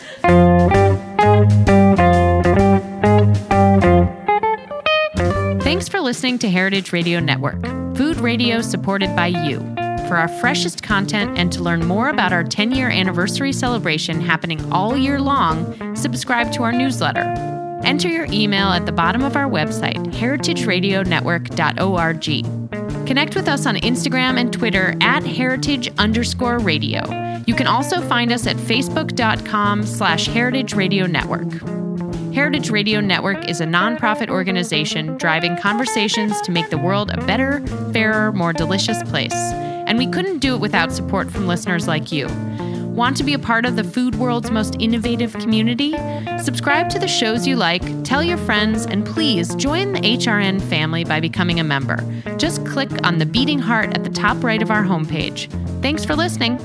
Thanks for listening to Heritage Radio Network, food radio supported by you. For our freshest content and to learn more about our ten-year anniversary celebration happening all year long, subscribe to our newsletter. Enter your email at the bottom of our website, heritage radio network dot org. Connect with us on Instagram and Twitter at heritage underscore radio. You can also find us at facebook.com slash heritage radio network. Heritage Radio Network is a nonprofit organization driving conversations to make the world a better, fairer, more delicious place. And we couldn't do it without support from listeners like you. Want to be a part of the food world's most innovative community? Subscribe to the shows you like, tell your friends, and please join the H R N family by becoming a member. Just click on the beating heart at the top right of our homepage. Thanks for listening.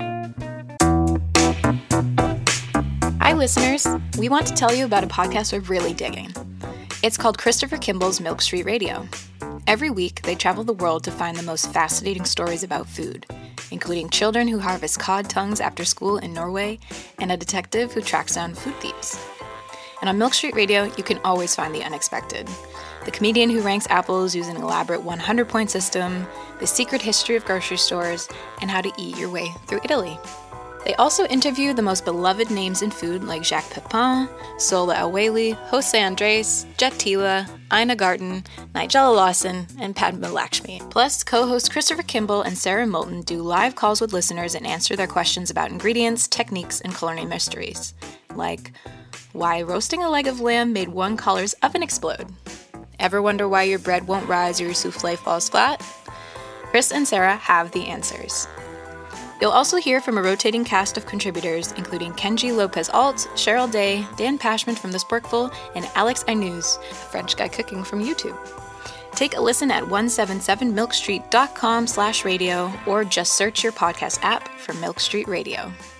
Hi, listeners. We want to tell you about a podcast we're really digging. It's called Christopher Kimball's Milk Street Radio. Every week, they travel the world to find the most fascinating stories about food, including children who harvest cod tongues after school in Norway and a detective who tracks down food thieves. And on Milk Street Radio, you can always find the unexpected. The comedian who ranks apples using an elaborate one hundred point system, the secret history of grocery stores, and how to eat your way through Italy. They also interview the most beloved names in food like Jacques Pepin, Sola El-Waylly, Jose Andres, Jet Tila, Ina Garten, Nigella Lawson, and Padma Lakshmi. Plus, co-hosts Christopher Kimball and Sarah Moulton do live calls with listeners and answer their questions about ingredients, techniques, and culinary mysteries. Like, why roasting a leg of lamb made one caller's oven explode? Ever wonder why your bread won't rise or your souffle falls flat? Chris and Sarah have the answers. You'll also hear from a rotating cast of contributors, including Kenji Lopez-Alt, Cheryl Day, Dan Pashman from The Sporkful, and Alex Ainuz, a French guy cooking from YouTube. Take a listen at one seventy-seven milk street dot com slash radio or just search your podcast app for Milk Street Radio.